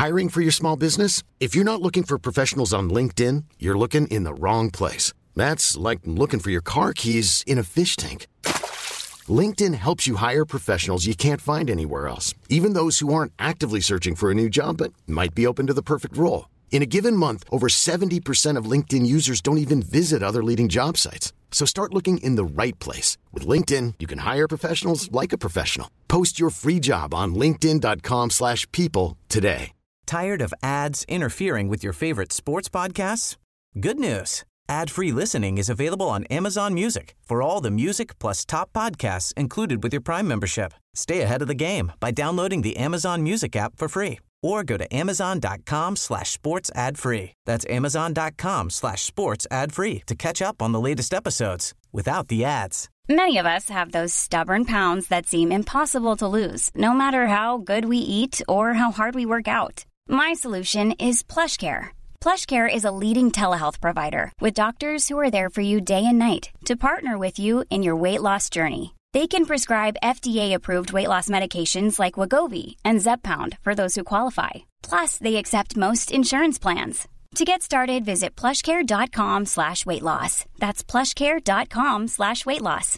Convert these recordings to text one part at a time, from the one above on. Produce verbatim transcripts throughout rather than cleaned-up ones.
Hiring for your small business? If you're not looking for professionals on LinkedIn, you're looking in the wrong place. That's like looking for your car keys in a fish tank. LinkedIn helps you hire professionals you can't find anywhere else, even those who aren't actively searching for a new job but might be open to the perfect role. In a given month, over seventy percent of LinkedIn users don't even visit other leading job sites. So start looking in the right place. With LinkedIn, you can hire professionals like a professional. Post your free job on linkedin dot com slash people today. Tired of ads interfering with your favorite sports podcasts? Good news. Ad-free listening is available on Amazon Music for all the music plus top podcasts included with your Prime membership. Stay ahead of the game by downloading the Amazon Music app for free or go to amazon dot com slash sports ad free. That's amazon dot com slash sports ad free to catch up on the latest episodes without the ads. Many of us have those stubborn pounds that seem impossible to lose, no matter how good we eat or how hard we work out. My solution is PlushCare. PlushCare is a leading telehealth provider with doctors who are there for you day and night to partner with you in your weight loss journey. They can prescribe F D A-approved weight loss medications like Wegovy and Zepbound for those who qualify. Plus, they accept most insurance plans. To get started, visit plushcare.com slash weight loss. That's plushcare.com slash weight loss.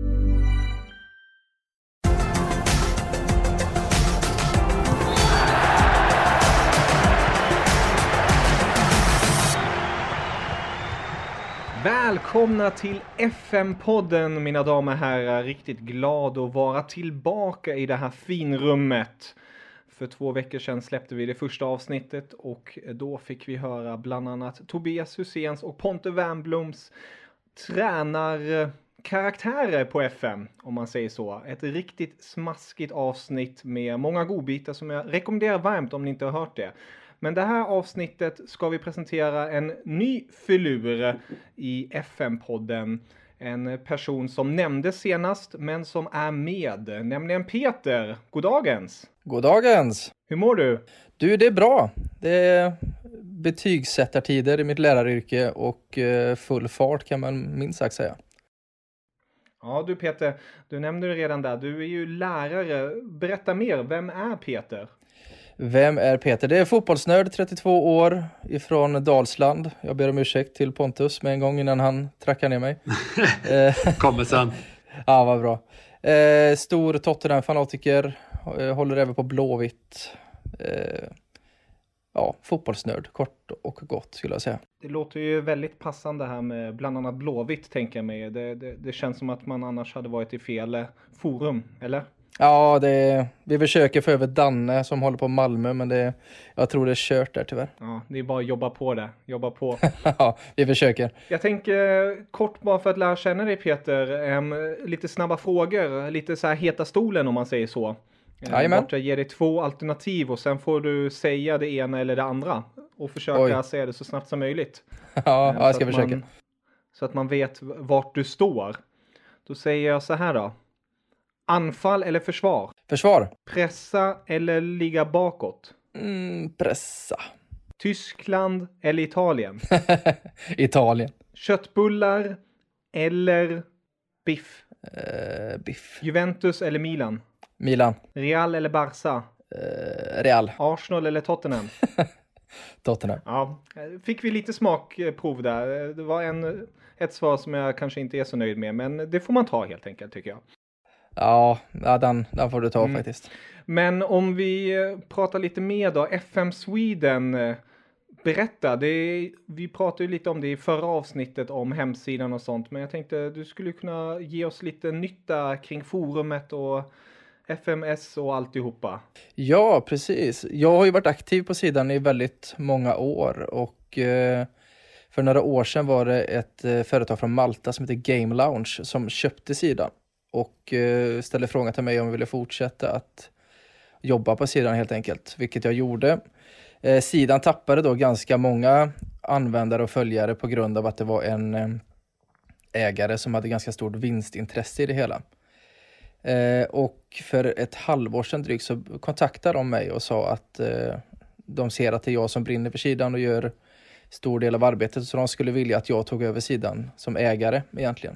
Välkomna till F M-podden, mina damer och herrar. Riktigt glad att vara tillbaka i det här finrummet. För två veckor sedan släppte vi det första avsnittet och då fick vi höra bland annat Tobias Hyséns och Ponte Wernbloms tränarkaraktärer på F M, om man säger så. Ett riktigt smaskigt avsnitt med många godbitar som jag rekommenderar varmt om ni inte har hört det. Men det här avsnittet ska vi presentera en ny filur i F M-podden. En person som nämndes senast men som är med, nämligen Peter. Goddagens! Goddagens! Hur mår du? Du, det är bra. Det är betygssättartider i mitt läraryrke och full fart kan man minst sagt säga. Ja du Peter, du nämnde det redan där. Du är ju lärare. Berätta mer, vem är Peter? Vem är Peter? Det är fotbollsnörd, trettiotvå år, ifrån Dalsland. Jag ber om ursäkt till Pontus med en gång innan han trackar ner mig. Kommer sen. Ja, vad bra. Eh, stor Tottenham-fanatiker. Eh, håller även på Blåvitt. Eh, ja, fotbollsnörd, kort och gott skulle jag säga. Det låter ju väldigt passande här med bland annat Blåvitt, tänker jag mig. Det, det, det känns som att man annars hade varit i fel forum, eller? Ja, det, vi försöker få över Danne som håller på Malmö, men det, jag tror det är kört där tyvärr. Ja, det är bara att jobba på det. Jobba på. Ja, vi försöker. Jag tänker kort bara för att lära känna dig Peter, um, lite snabba frågor, lite så här heta stolen om man säger så. Jajamän. Jag ger dig två alternativ och sen får du säga det ena eller det andra och försöka Oj. säga det så snabbt som möjligt. Ja, um, ja jag ska försöka. Man, så att man vet vart du står. Då säger jag så här då. Anfall eller försvar? Försvar. Pressa eller ligga bakåt? Mm, pressa. Tyskland eller Italien? Italien. Köttbullar eller biff? Uh, biff. Juventus eller Milan? Milan. Real eller Barca? Uh, Real. Arsenal eller Tottenham? Tottenham. Ja, fick vi lite smakprov där. Det var en, ett svar som jag kanske inte är så nöjd med, men det får man ta helt enkelt tycker jag. Ja, ja den, den får du ta mm. faktiskt. Men om vi pratar lite mer då, F M Sweden, berätta, det är, vi pratade ju lite om det i förra avsnittet om hemsidan och sånt, men jag tänkte du skulle kunna ge oss lite nytta kring forumet och F M S och alltihopa. Ja, precis. Jag har ju varit aktiv på sidan i väldigt många år och eh, för några år sedan var det ett eh, företag från Malta som heter Game Lounge som köpte sidan. Och eh, ställde frågan till mig om jag ville fortsätta att jobba på sidan helt enkelt. Vilket jag gjorde. Eh, sidan tappade då ganska många användare och följare på grund av att det var en eh, ägare som hade ganska stort vinstintresse i det hela. Eh, och för ett halvår sedan drygt så kontaktade de mig och sa att eh, de ser att det är jag som brinner för sidan och gör stor del av arbetet. Så de skulle vilja att jag tog över sidan som ägare egentligen.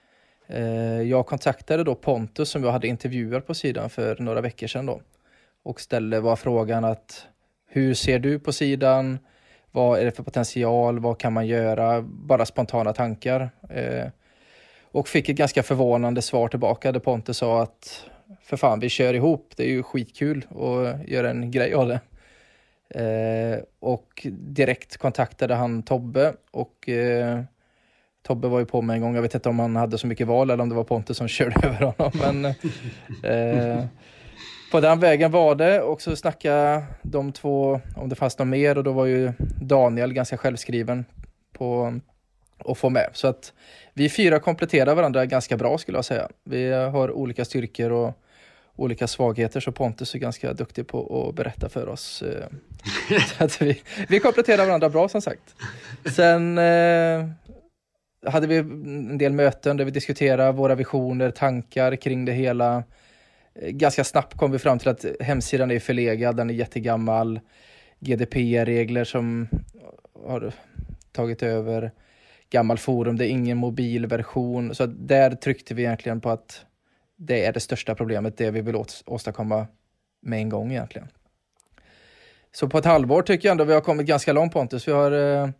Jag kontaktade då Pontus som jag hade intervjuat på sidan för några veckor sedan då. Och ställde var frågan att hur ser du på sidan? Vad är det för potential? Vad kan man göra? Bara spontana tankar. Eh, och fick ett ganska förvånande svar tillbaka där Pontus sa att för fan, vi kör ihop. Det är ju skitkul att göra en grej av det. Eh, och direkt kontaktade han Tobbe och eh, Tobbe var ju på mig en gång. Jag vet inte om han hade så mycket val eller om det var Pontus som körde över honom. Men eh, på den vägen var det. Och så snackade de två om det fanns något mer. Och då var ju Daniel ganska självskriven på att få med. Så att vi fyra kompletterar varandra ganska bra skulle jag säga. Vi har olika styrkor och olika svagheter. Så Pontus är ganska duktig på att berätta för oss. Så att vi, vi kompletterar varandra bra som sagt. Sen eh, hade vi en del möten där vi diskuterade våra visioner, tankar kring det hela. Ganska snabbt kom vi fram till att hemsidan är förlegad, den är jättegammal. G D P R-regler som har tagit över. Gammal forum, det är ingen mobilversion. Så där tryckte vi egentligen på att det är det största problemet, det vi vill åstadkomma med en gång egentligen. Så på ett halvår tycker jag ändå vi har kommit ganska långt, Pontus. Vi har eh,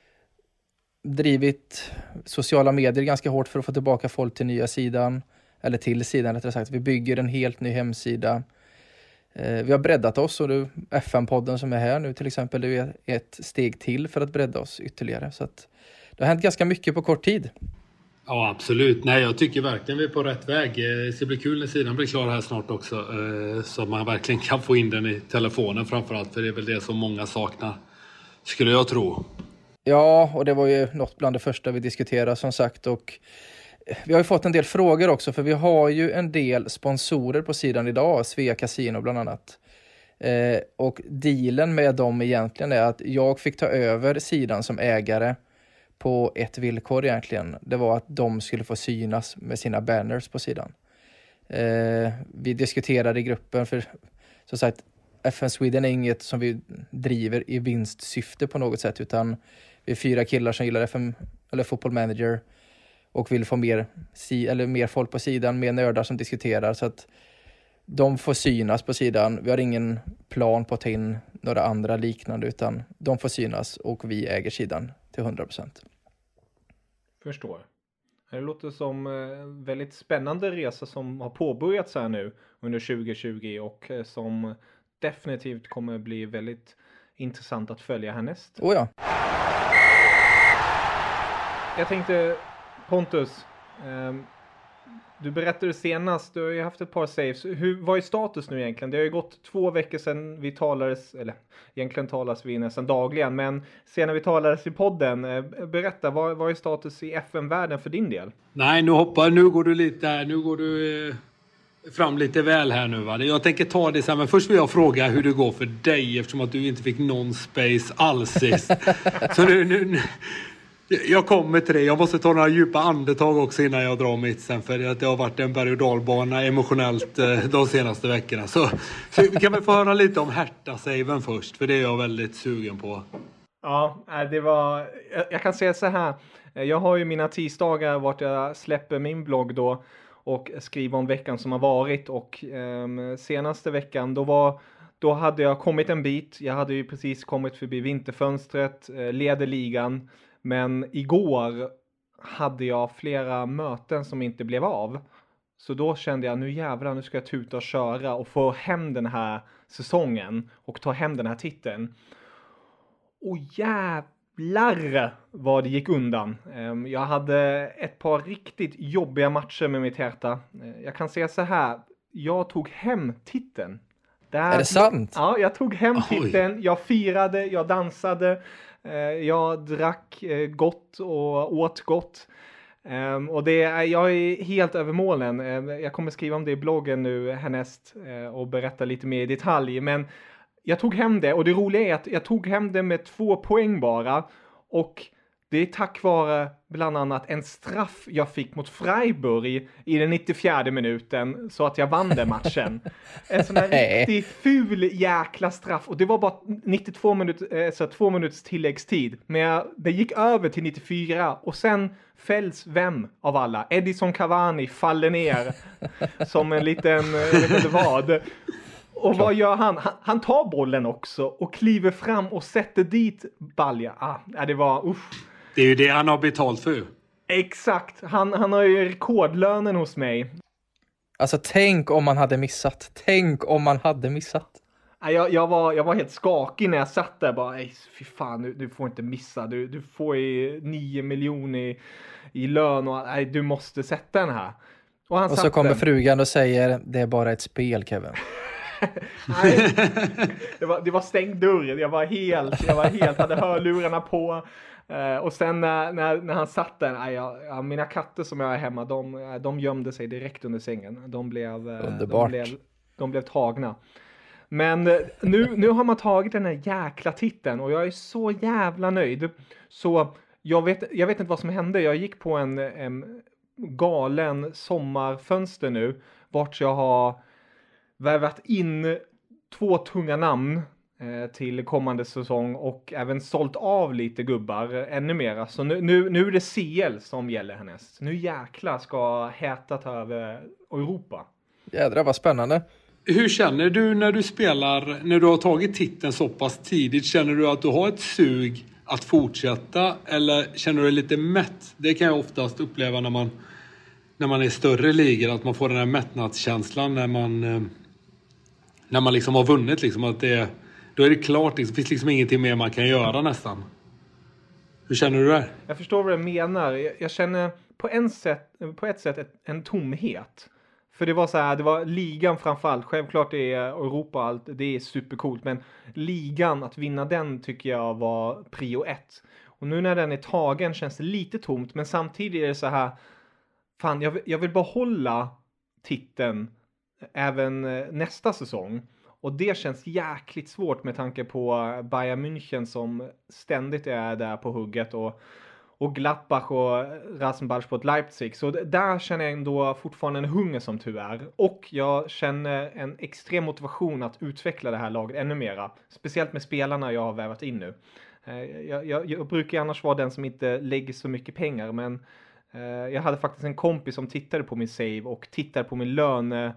drivit sociala medier ganska hårt för att få tillbaka folk till nya sidan. Eller till sidan rättare sagt. Vi bygger en helt ny hemsida. Eh, vi har breddat oss och nu F M-podden som är här nu till exempel, det är ett steg till för att bredda oss ytterligare. Så att det har hänt ganska mycket på kort tid. Ja, absolut. Nej, jag tycker verkligen vi är på rätt väg. Det ska bli kul när sidan blir klar här snart också. Så man verkligen kan få in den i telefonen framförallt. För det är väl det som många saknar, skulle jag tro. Ja, och det var ju något bland det första vi diskuterade som sagt. Och vi har ju fått en del frågor också. För vi har ju en del sponsorer på sidan idag. Svea Casino bland annat. Eh, och dealen med dem egentligen är att jag fick ta över sidan som ägare på ett villkor egentligen. Det var att de skulle få synas med sina banners på sidan. Eh, vi diskuterade i gruppen för som sagt F M Sweden är inget som vi driver i vinstsyfte på något sätt, utan vi är fyra killar som gillar F M eller Football Manager och vill få mer, si, eller mer folk på sidan, mer nördar som diskuterar, så att de får synas på sidan. Vi har ingen plan på att ta in några andra liknande, utan de får synas och vi äger sidan till hundra procent. Förstår. Det låter som en väldigt spännande resa som har påbörjats här nu under tjugo tjugo och som definitivt kommer bli väldigt intressant att följa härnäst. Oh ja. Jag tänkte, Pontus, eh, du berättade senast, du har ju haft ett par saves. Hur, vad är status nu egentligen? Det har ju gått två veckor sedan vi talades, eller egentligen talas vi nästan dagligen, men sen när vi talades i podden, eh, berätta, vad, vad är status i F M-världen för din del? Nej, nu hoppar, nu går du lite, nu går du eh, fram lite väl här nu va. Jag tänker ta det sen, men först vill jag fråga hur det går för dig eftersom att du inte fick någon space alls sist. Så nu, nu jag kommer till det. Jag måste ta några djupa andetag också innan jag drar mitt sen. För att det har varit en berg- och dalbana emotionellt eh, de senaste veckorna. Så, så vi kan väl få höra lite om Hertha-saven först. För det är jag väldigt sugen på. Ja, det var... Jag, jag kan säga så här. Jag har ju mina tisdagar vart jag släpper min blogg då. Och skriver om veckan som har varit. Och eh, senaste veckan då var... Då hade jag kommit en bit. Jag hade ju precis kommit förbi vinterfönstret. Eh, leder ligan. Men igår hade jag flera möten som inte blev av. Så då kände jag, nu jävlar, nu ska jag tuta och köra och få hem den här säsongen. Och ta hem den här titeln. Och jävlar vad det gick undan. Jag hade ett par riktigt jobbiga matcher med mitt Hertha. Jag kan säga så här, jag tog hem titeln. Där, är det sant? Ja, jag tog hem titeln. Jag firade, jag dansade. Jag drack gott och åt gott. Och det är, jag är helt över målen. Jag kommer skriva om det i bloggen nu härnäst och berätta lite mer i detalj. Men jag tog hem det, och det roliga är att jag tog hem det med två poäng bara. Och det är tack vare bland annat en straff jag fick mot Freiburg i den nittiofjärde minuten, så att jag vann den matchen. En sån här riktigt ful jäkla straff. Och det var bara nittiotvå minuter, så två minuters tilläggstid. Men det gick över till nittiofyra. Och sen fälls vem av alla? Edison Cavani faller ner som en liten, jag vet inte vad. och vad gör han? han? Han tar bollen också och kliver fram och sätter dit Balja. Ah, det var usch. Det är ju det han har betalt för. Exakt, han, han har ju rekordlönen hos mig. Alltså tänk om man hade missat. Tänk om man hade missat. Jag, jag, var, jag var helt skakig när jag satt där. Bara, fy fan, du, du får inte missa. Du, du får ju nio miljoner i, i lön. Och, nej, du måste sätta den här. Och, han och så kommer den. frugan och säger, det är bara ett spel, Kevin. Nej, det var, det var stängd dörr. Jag var helt, jag var helt, hade hörlurarna på. Uh, och sen när, när, när han satt där, nej, jag, ja, mina katter som jag har hemma, de, de gömde sig direkt under sängen. De blev, Underbart. de blev, de blev tagna. Men nu, nu har man tagit den här jäkla titeln och jag är så jävla nöjd. Så jag vet, jag vet inte vad som hände. Jag gick på en, en galen sommarfönster nu. Vart jag har värvat in två tunga namn eh, till kommande säsong. Och även sålt av lite gubbar ännu mer. Så nu, nu, nu är det C L som gäller härnäst. Nu jäkla ska Hertha ta över Europa. Jädrar vad spännande. Hur känner du när du spelar, när du har tagit titeln så pass tidigt? Känner du att du har ett sug att fortsätta eller känner du dig lite mätt? Det kan jag oftast uppleva när man, när man är i större ligor, att man får den här mättnadskänslan när man, när man liksom har vunnit. Liksom, att det, då är det klart, det finns liksom ingenting mer man kan göra nästan. Hur känner du det? Jag förstår vad du menar. Jag, jag känner på, en sätt, på ett sätt ett, en tomhet. För det var så här, det var ligan framförallt. Självklart är Europa allt, det är supercoolt. Men ligan, att vinna den tycker jag var prio ett. Och nu när den är tagen känns det lite tomt. Men samtidigt är det så här, fan jag, jag vill behålla titeln även nästa säsong. Och det känns jäkligt svårt med tanke på Bayern München som ständigt är där på hugget. Och Och Gladbach och Rasenballsport Leipzig. Så där känner jag ändå fortfarande en hunger som tur är. Och jag känner en extrem motivation att utveckla det här laget ännu mera. Speciellt med spelarna jag har vävat in nu. Jag, jag, jag brukar annars vara den som inte lägger så mycket pengar. Men jag hade faktiskt en kompis som tittade på min save och tittade på min löne,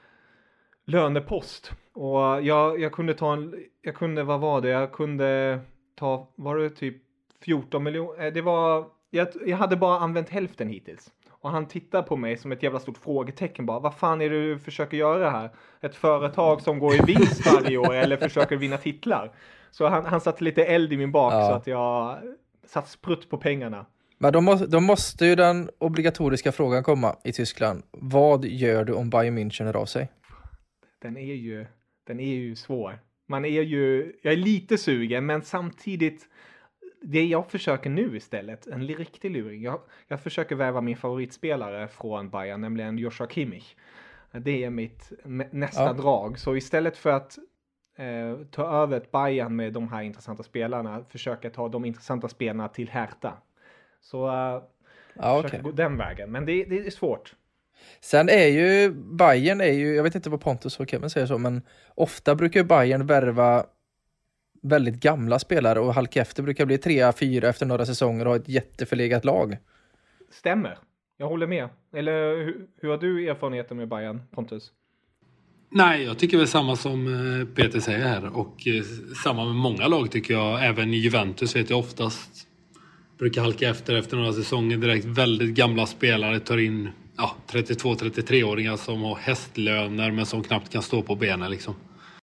lönepost. Och jag, jag kunde ta en... Jag kunde, vad var det? Jag kunde ta... Var det typ fjorton miljoner, det var, jag, jag hade bara använt hälften hittills. Och han tittar på mig som ett jävla stort frågetecken bara, vad fan är det du försöker göra här? Ett företag som går i vinst varje år eller försöker vinna titlar? Så han, han satte lite eld i min bak ja. Så att jag satt sprutt på pengarna. Men då måste, då måste ju den obligatoriska frågan komma i Tyskland. Vad gör du om Bayern München hör av sig? Den är ju, den är ju svår. Man är ju, jag är lite sugen men samtidigt det jag försöker nu istället, en riktig luring. Jag, jag försöker väva min favoritspelare från Bayern, nämligen Joshua Kimmich. Det är mitt nästa ja. drag. Så istället för att eh, ta över ett Bayern med de här intressanta spelarna, försöka ta de intressanta spelarna till Hertha. Så eh, ja, försöka okay. gå den vägen. Men det, det är svårt. Sen är ju Bayern är ju, jag vet inte vad Pontus och Kevin säger så, men ofta brukar Bayern värva väldigt gamla spelare och halka efter brukar bli tre fyra efter några säsonger och ha ett jätteförlegat lag. Stämmer. Jag håller med. Eller hur, hur har du erfarenheten med Bayern, Pontus? Nej, jag tycker väl samma som Peter säger här. Och eh, samma med många lag tycker jag. Även i Juventus vet jag oftast brukar halka efter efter några säsonger direkt. Väldigt gamla spelare tar in ja, trettiotvå trettiotre-åringar som har hästlöner men som knappt kan stå på benen liksom.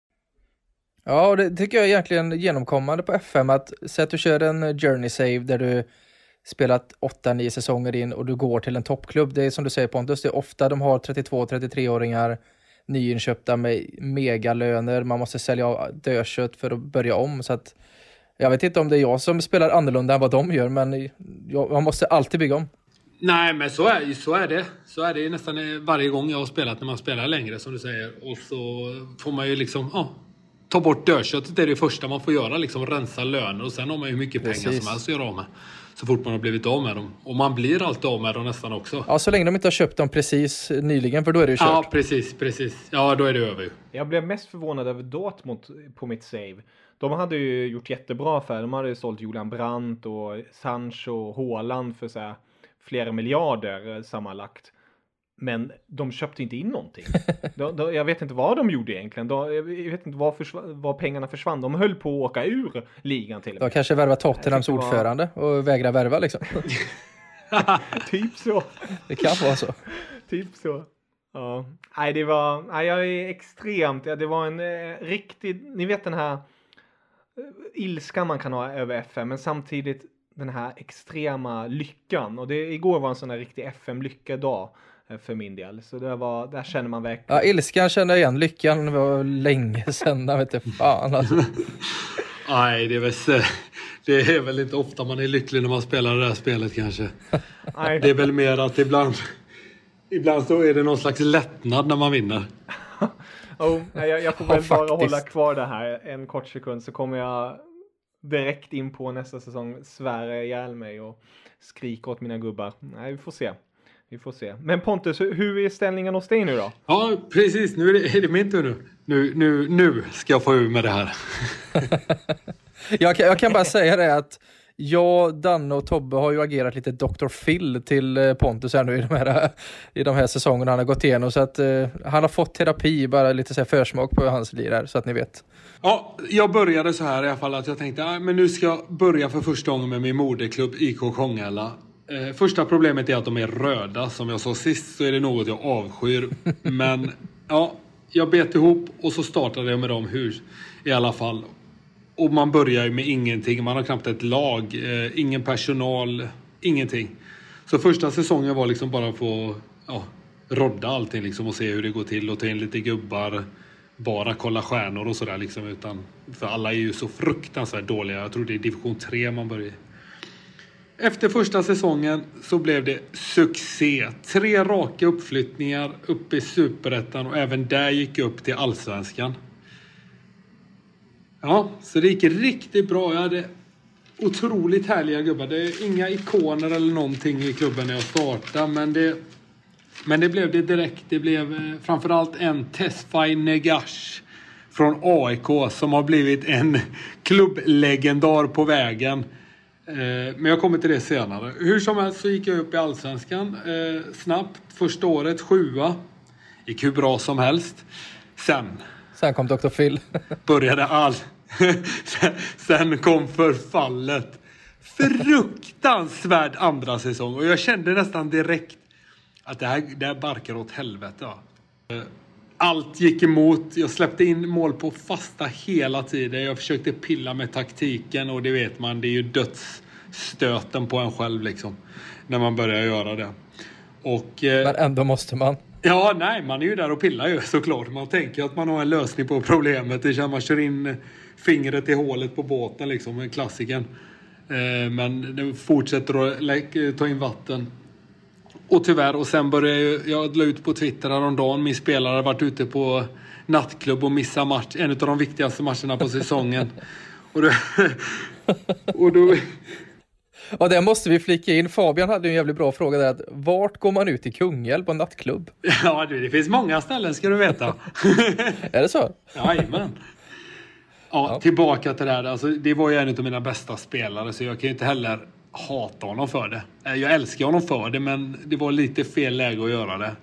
Ja, och det tycker jag är egentligen genomkommande på F M att säg att du kör en journey save där du spelat åtta nio säsonger in och du går till en toppklubb. Det är som du säger Pontus, det är ofta de har trettiotvå trettiotre-åringar nyinköpta med megalöner. Man måste sälja dödkött för att börja om. Så att jag vet inte om det är jag som spelar annorlunda än vad de gör, men jag, man måste alltid bygga om. Nej, men så är, så är det. Så är det nästan varje gång jag har spelat när man spelar längre som du säger. Och så får man ju liksom... Ja, ta bort dödköttet, det är det första man får göra, liksom rensa löner och sen har man ju mycket Precis. pengar som helst att göra av med så fort man har blivit av med dem. Och man blir alltid av med dem nästan också. Ja, så länge de inte har köpt dem precis nyligen, för då är det ju kört. Ja, precis, precis. Ja, då är det över. Jag blev mest förvånad över Dortmund på mitt save. De hade ju gjort jättebra för de hade ju sålt Julian Brandt och Sancho och Haaland för så här flera miljarder sammanlagt. Men de köpte inte in någonting. de, de, jag vet inte vad de gjorde egentligen. De, jag vet inte var, försv- var pengarna försvann. De höll på att åka ur ligan till och med. De kanske värva Tottenhams var... ordförande och vägra värva liksom. Typ så. Det kan vara så. Typ så. Ja. Nej, det var... Nej, jag är extremt... Ja, det var en eh, riktig... Ni vet den här... ilskan man kan ha över F M, men samtidigt den här extrema lyckan. Och det, igår var en sån här riktig F M-lyckadag för min del. Så det var, där känner man verkligen... Ja, ilskan känner jag igen. Lyckan var länge sedan. Jag vet inte fan alltså. Nej, det är, väl, det är väl inte ofta man är lycklig när man spelar det här spelet kanske. Nej. Det är väl mer att ibland, ibland så är det någon slags lättnad när man vinner. Oh, jag, jag får väl ja, bara hålla kvar det här en kort sekund, så kommer jag direkt in på nästa säsong svära ihjäl mig och skrika åt mina gubbar. Nej, vi får se. Vi får se. Men Pontus, hur är ställningen hos dig nu då? Ja, precis. Nu är det, är det min tur nu. Nu, nu. nu ska jag få ur med det här. jag, kan, jag kan bara säga det att jag, Danne och Tobbe har ju agerat lite doktor Phil till Pontus här nu i de här, i de här säsongerna han har gått igenom. Så att uh, han har fått terapi, bara lite så här försmak på hans liv här, så att ni vet. Ja, jag började så här i alla fall att jag tänkte att men nu ska jag börja för första gången med min moderklubb I K Kongala. Eh, första problemet är att de är röda. Som jag sa sist så är det något jag avskyr. Men ja, jag bet ihop och så startade jag med dem hur i alla fall. Och man börjar ju med ingenting. Man har knappt ett lag, eh, ingen personal, ingenting. Så första säsongen var liksom bara på ja, rodda allting liksom och se hur det går till och ta in lite gubbar. Bara kolla stjärnor och sådär liksom, utan för alla är ju så fruktansvärt dåliga. Jag tror det är division tre man börjar. Efter första säsongen så blev det succé. Tre raka uppflyttningar upp i Superettan och även där gick jag upp till Allsvenskan. Ja, så det gick riktigt bra. Jag hade otroligt härliga gubbar. Det är inga ikoner eller någonting i klubben när jag startade, men det Men det blev det direkt. Det blev framförallt en Tesfaye Negash från A I K som har blivit en klubblegendar på vägen. Men jag kommer till det senare. Hur som helst så gick jag upp i Allsvenskan snabbt. Första året sjua. Gick hur bra som helst. Sen. Sen kom doktor Phil. Började all. Sen kom förfallet. Fruktansvärd andra säsong. Och jag kände nästan direkt att det här, det här barkar åt helvete. Ja. Allt gick emot. Jag släppte in mål på fasta hela tiden. Jag försökte pilla med taktiken. Och det vet man, det är ju dödsstöten på en själv liksom. När man börjar göra det. Och, men ändå måste man. Ja, nej, man är ju där och pillar ju såklart. Man tänker att man har en lösning på problemet. Det känns man kör in fingret i hålet på båten liksom. Klassiken. Men det fortsätter att ta in vatten. Och tyvärr, och sen började jag, jag la ut på Twitter häromdagen. Min spelare har varit ute på nattklubb och missat match. En av de viktigaste matcherna på säsongen. Och då... och då och där måste vi flika in. Fabian hade en jävligt bra fråga där. Att, vart går man ut i Kungälv på nattklubb? Ja, det, det finns många ställen ska du veta. Är det så? Jajamän. Ja, ja, tillbaka till det här. Alltså, det var ju en av mina bästa spelare. Så jag kan ju inte heller hata honom för det. Jag älskar honom för det, men det var lite fel läge att göra det.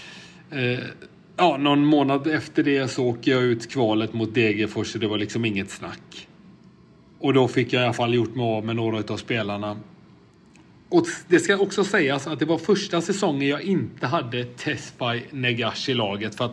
Eh, ja, någon månad efter det så åker jag ut kvalet mot Degerfors och det var liksom inget snack. Och då fick jag i alla fall gjort mig av med några av spelarna. Och det ska också sägas att det var första säsongen jag inte hade Tesfaye Negash i laget för att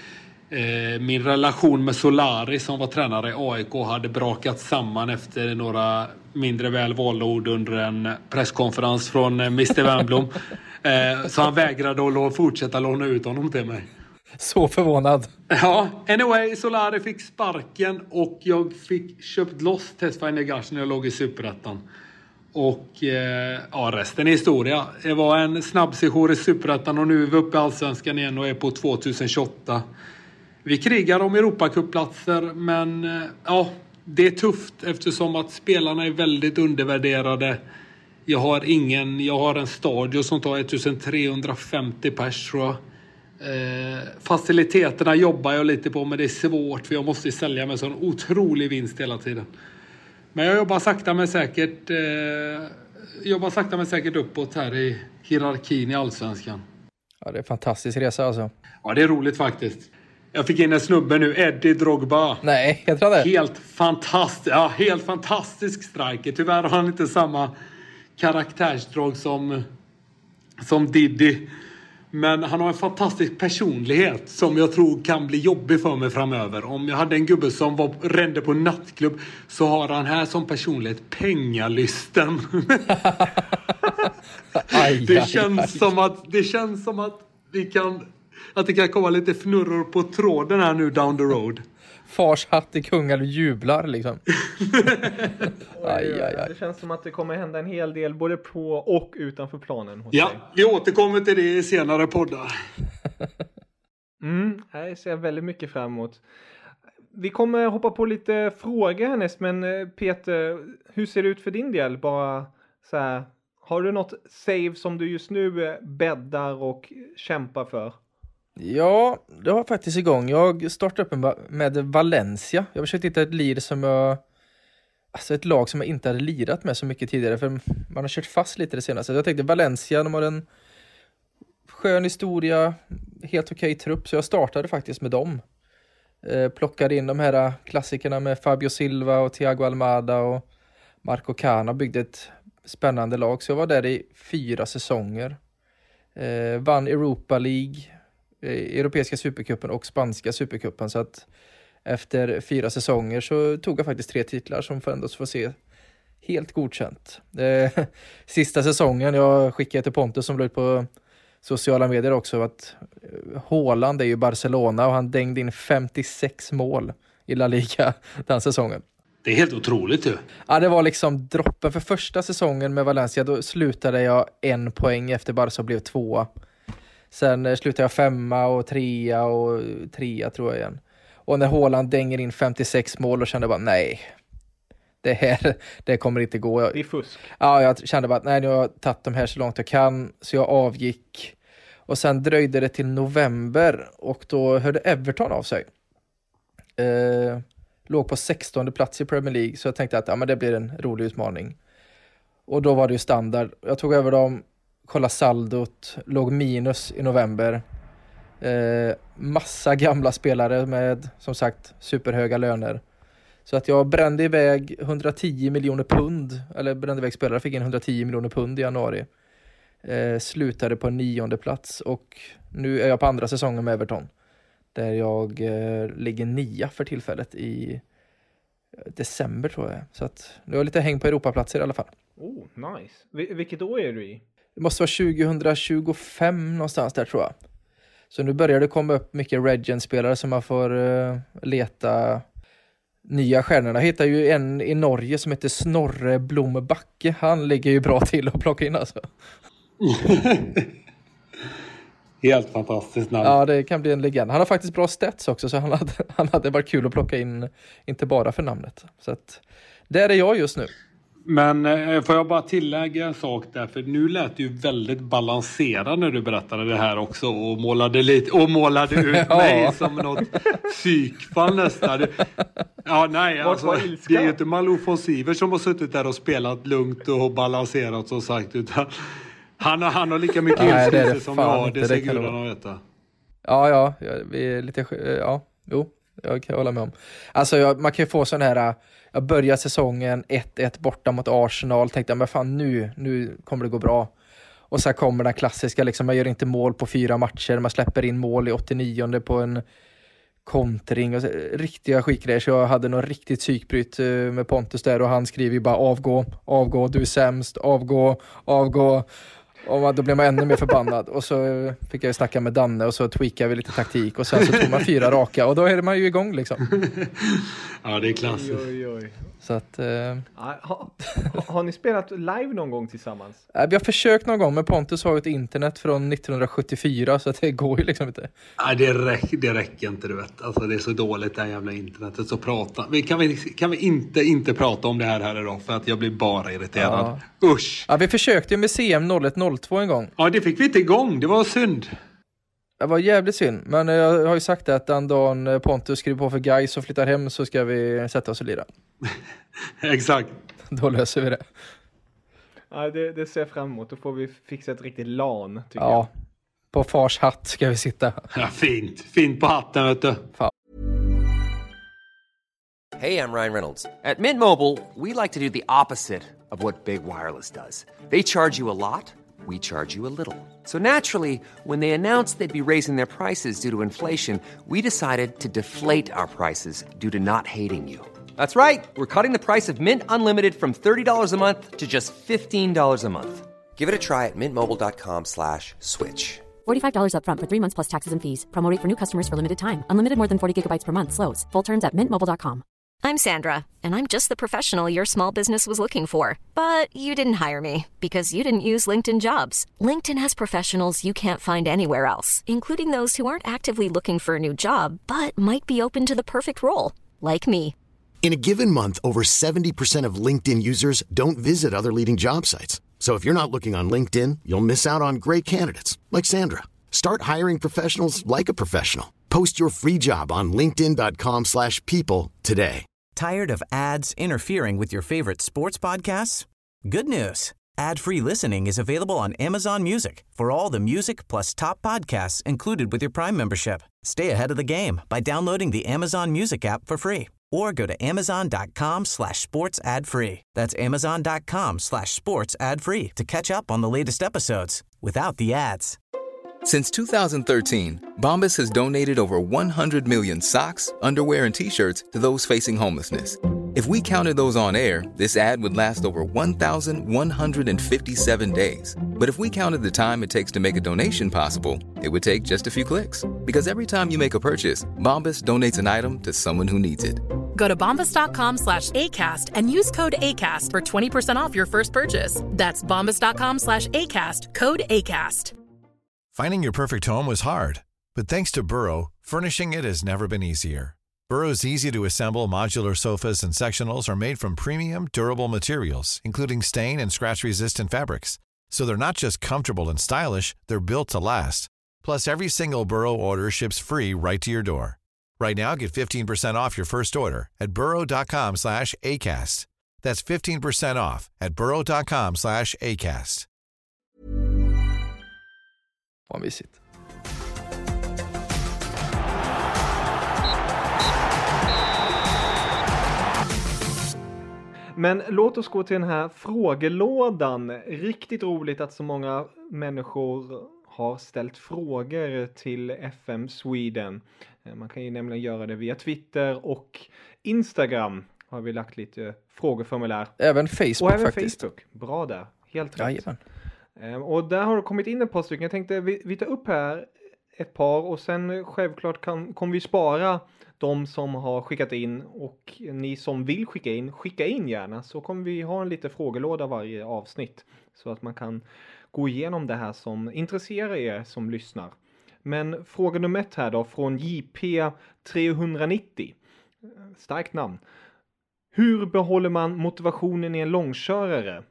eh, min relation med Solari som var tränare i A I K hade brakat samman efter några mindre välvalda ord under en presskonferens från eh, mister Wernbloom. Eh, så han vägrade att lo- fortsätta låna ut honom till mig. Så förvånad. Ja, anyway, Solari fick sparken och jag fick köpt loss Tesfaye Negash när jag låg i Superettan. Och eh, ja, resten är historia. Det var en snabb session i Superettan och nu är vi uppe i Allsvenskan igen och är på tjugohundratjugoåtta. Vi krigar om Europacuppplatser, men eh, ja, det är tufft eftersom att spelarna är väldigt undervärderade. Jag har ingen, jag har en stadion som tar ettusentrehundrafemtio pers tror jag. Eh, faciliteterna jobbar jag lite på, men det är svårt för jag måste sälja med sån otrolig vinst hela tiden. Men jag jobbar sakta men säkert eh, jobbar sakta men säkert uppåt här i hierarkin i Allsvenskan. Ja, det är en fantastisk resa alltså. Ja, det är roligt faktiskt. Jag fick in en snubbe nu, Eddie Drogba. Nej, jag tror det. Helt fantastisk, ja, helt fantastisk striker. Tyvärr har han inte samma karaktärsdrag som, som Diddy. Men han har en fantastisk personlighet som jag tror kan bli jobbig för mig framöver. Om jag hade en gubbe som var rände på nattklubb så har han här som personlighet pengalysten. aj, det, aj, känns aj. Som att, det känns som att vi kan... Att det kan komma lite fnurror på tråden här nu down the road. Fars hatt i kungar och jublar liksom. aj, aj, aj. Det känns som att det kommer hända en hel del både på och utanför planen hos Ja, dig. vi återkommer till det i senare poddar. mm, jag ser väldigt mycket fram emot. Vi kommer hoppa på lite frågor härnäst, men Peter, hur ser det ut för din del? Bara så här, har du något save som du just nu bäddar och kämpar för? Ja, det var faktiskt igång. Jag startade upp med Valencia. Jag försökte hitta ett lir som jag... Alltså ett lag som jag inte hade lirat med så mycket tidigare. För man har kört fast lite det senaste. Jag tänkte Valencia, de har en skön historia. Helt okej trupp. Så jag startade faktiskt med dem. Eh, plockade in de här klassikerna med Fabio Silva och Thiago Almada och Marco Cana. Byggde ett spännande lag. Så jag var där i fyra säsonger. Eh, vann Europa League, Europeiska supercupen och Spanska supercupen, så att efter fyra säsonger så tog jag faktiskt tre titlar som får ändå få se helt godkänt. Eh, sista säsongen, jag skickade till Pontus som blev på sociala medier också att Haaland är ju Barcelona och han dängde in femtiosex mål i La Liga den säsongen. Det är helt otroligt ju. Ja, det var liksom droppen för första säsongen med Valencia. Då slutade jag en poäng efter Barca och blev tvåa. Sen slutade jag femma och trea och trea tror jag igen. Och när Haaland dänger in femtiosex mål och kände bara nej. Det här, det kommer inte gå. Det är fusk. Ja, jag kände bara att nej, nu har jag tagit de här så långt jag kan. Så jag avgick. Och sen dröjde det till november och då hörde Everton av sig. Eh, låg på sextonde plats i Premier League, så jag tänkte att ja, men det blir en rolig utmaning. Och då var det ju standard. Jag tog över dem, kolla saldot, låg minus i november. Eh, massa gamla spelare med som sagt superhöga löner. Så att jag brände iväg hundratio miljoner pund, eller brände iväg spelare, fick in hundratio miljoner pund i januari. Eh, slutade på nionde plats och nu är jag på andra säsongen med Everton. Där jag eh, ligger nia för tillfället i december tror jag. Så att nu har jag lite häng på Europaplatser i alla fall. Oh, nice. Vil- vilket år är du i? Det måste vara tjugohundratjugofem någonstans där tror jag. Så nu börjar det komma upp mycket Regent-spelare som man får uh, leta nya stjärnorna. Jag hittar ju en i Norge som heter Snorre Blombacke. Han ligger ju bra till att plocka in alltså. Helt fantastiskt namn. Ja, det kan bli en legend. Han har faktiskt bra stats också, så han hade, han hade varit kul att plocka in, inte bara för namnet. Så att, där är jag just nu. Men eh, får jag bara tillägga en sak där, för nu lät du ju väldigt balanserad när du berättade det här också och målade lite och målade ut ja. mig som något psykfall nästan. Du, ja, nej, alltså, det är ju inte Malou von Sivers som har suttit där och spelat lugnt och balanserat som sagt, utan han har, han har lika mycket ilskelse som jag har, det ser gudarna veta. Ja, ja, vi är lite, ja, jo, jag kan hålla med om. Alltså, jag, man kan ju få sån här, jag börjar säsongen ett ett borta mot Arsenal, tänkte men fan nu, nu kommer det gå bra. Och så kommer den klassiska, liksom, man gör inte mål på fyra matcher, man släpper in mål i åttionionde på en kontring och så, riktiga skitgrejer. Så jag hade något riktigt psykbryt med Pontus där och han skriver ju bara avgå, avgå, du är sämst, avgå, avgå. Och då blev man ännu mer förbannad. Och så fick jag snacka med Danne och så tweakade vi lite taktik. Och sen så tog man fyra raka. Och då är man ju igång liksom. Ja, det är klassiskt. Oj, oj, oj. Så att... Eh... Ja, ha, ha, har ni spelat live någon gång tillsammans? Vi har försökt någon gång, men Pontus har ett internet från nittonhundrasjuttiofyra. Så att det går ju liksom inte. Nej, det, räck, det räcker inte, du vet. Alltså det är så dåligt det här jävla internetet. Så prata. Vi, kan, vi, kan vi inte inte prata om det här här idag? För att jag blir bara irriterad. Ja. Usch! Ja, vi försökte ju med C M noll ett noll två en gång. Ja, det fick vi inte igång. Det var synd. Det var jävligt synd. Men jag har ju sagt att den dagen Pontus skriver på för Gais och flyttar hem så ska vi sätta oss och lira. Exakt. Då löser vi det. Ja, det, det ser jag fram emot. Då får vi fixa ett riktigt LAN, tycker ja, jag. På fars hatt ska vi sitta. Ja, fint. Fint på hatten, vet du. Fan. Hey, I'm Ryan Reynolds. At Mint Mobile, we like to do the opposite of what Big Wireless does. They charge you a lot, we charge you a little. So naturally, when they announced they'd be raising their prices due to inflation, we decided to deflate our prices due to not hating you. That's right. We're cutting the price of Mint Unlimited from thirty dollars a month to just fifteen dollars a month. Give it a try at mintmobile.com slash switch. forty-five dollars up front for three months plus taxes and fees. Promo rate for new customers for limited time. Unlimited more than forty gigabytes per month. Slows full terms at mint mobile dot com. I'm Sandra, and I'm just the professional your small business was looking for. But you didn't hire me because you didn't use LinkedIn Jobs. LinkedIn has professionals you can't find anywhere else, including those who aren't actively looking for a new job, but might be open to the perfect role, like me. In a given month, over seventy percent of LinkedIn users don't visit other leading job sites. So if you're not looking on LinkedIn, you'll miss out on great candidates like Sandra. Start hiring professionals like a professional. Post your free job on linkedin.com slash people today. Tired of ads interfering with your favorite sports podcasts? Good news. Ad-free listening is available on Amazon Music for all the music plus top podcasts included with your Prime membership. Stay ahead of the game by downloading the Amazon Music app for free or go to amazon.com slash sports ad free. That's amazon.com slash sports ad free to catch up on the latest episodes without the ads. Since two thousand thirteen, Bombas has donated over one hundred million socks, underwear, and T-shirts to those facing homelessness. If we counted those on air, this ad would last over one thousand one hundred fifty-seven days. But if we counted the time it takes to make a donation possible, it would take just a few clicks. Because every time you make a purchase, Bombas donates an item to someone who needs it. Go to bombas.com slash ACAST and use code ACAST for twenty percent off your first purchase. That's bombas.com slash ACAST, code ACAST. Finding your perfect home was hard, but thanks to Burrow, furnishing it has never been easier. Burrow's easy-to-assemble modular sofas and sectionals are made from premium, durable materials, including stain and scratch-resistant fabrics. So they're not just comfortable and stylish, they're built to last. Plus, every single Burrow order ships free right to your door. Right now, get fifteen percent off your first order at burrow.com slash ACAST. That's fifteen percent off at burrow.com slash ACAST. Vad mysigt. Men låt oss gå till den här frågelådan. Riktigt roligt att så många människor har ställt frågor till F M Sweden. Man kan ju nämligen göra det via Twitter och Instagram. Har vi lagt lite frågeformulär. Även Facebook och även faktiskt. Facebook. Bra där. Helt rätt. Jajamän. Och där har det kommit in ett par stycken. Jag tänkte vi, vi tar upp här ett par och sen självklart kan, kommer vi spara de som har skickat in, och ni som vill skicka in, skicka in gärna, så kommer vi ha en lite frågelåda varje avsnitt så att man kan gå igenom det här som intresserar er som lyssnar. Men fråga nummer ett här då från J P trehundranittio. Starkt namn. Hur behåller man motivationen i en långkörare?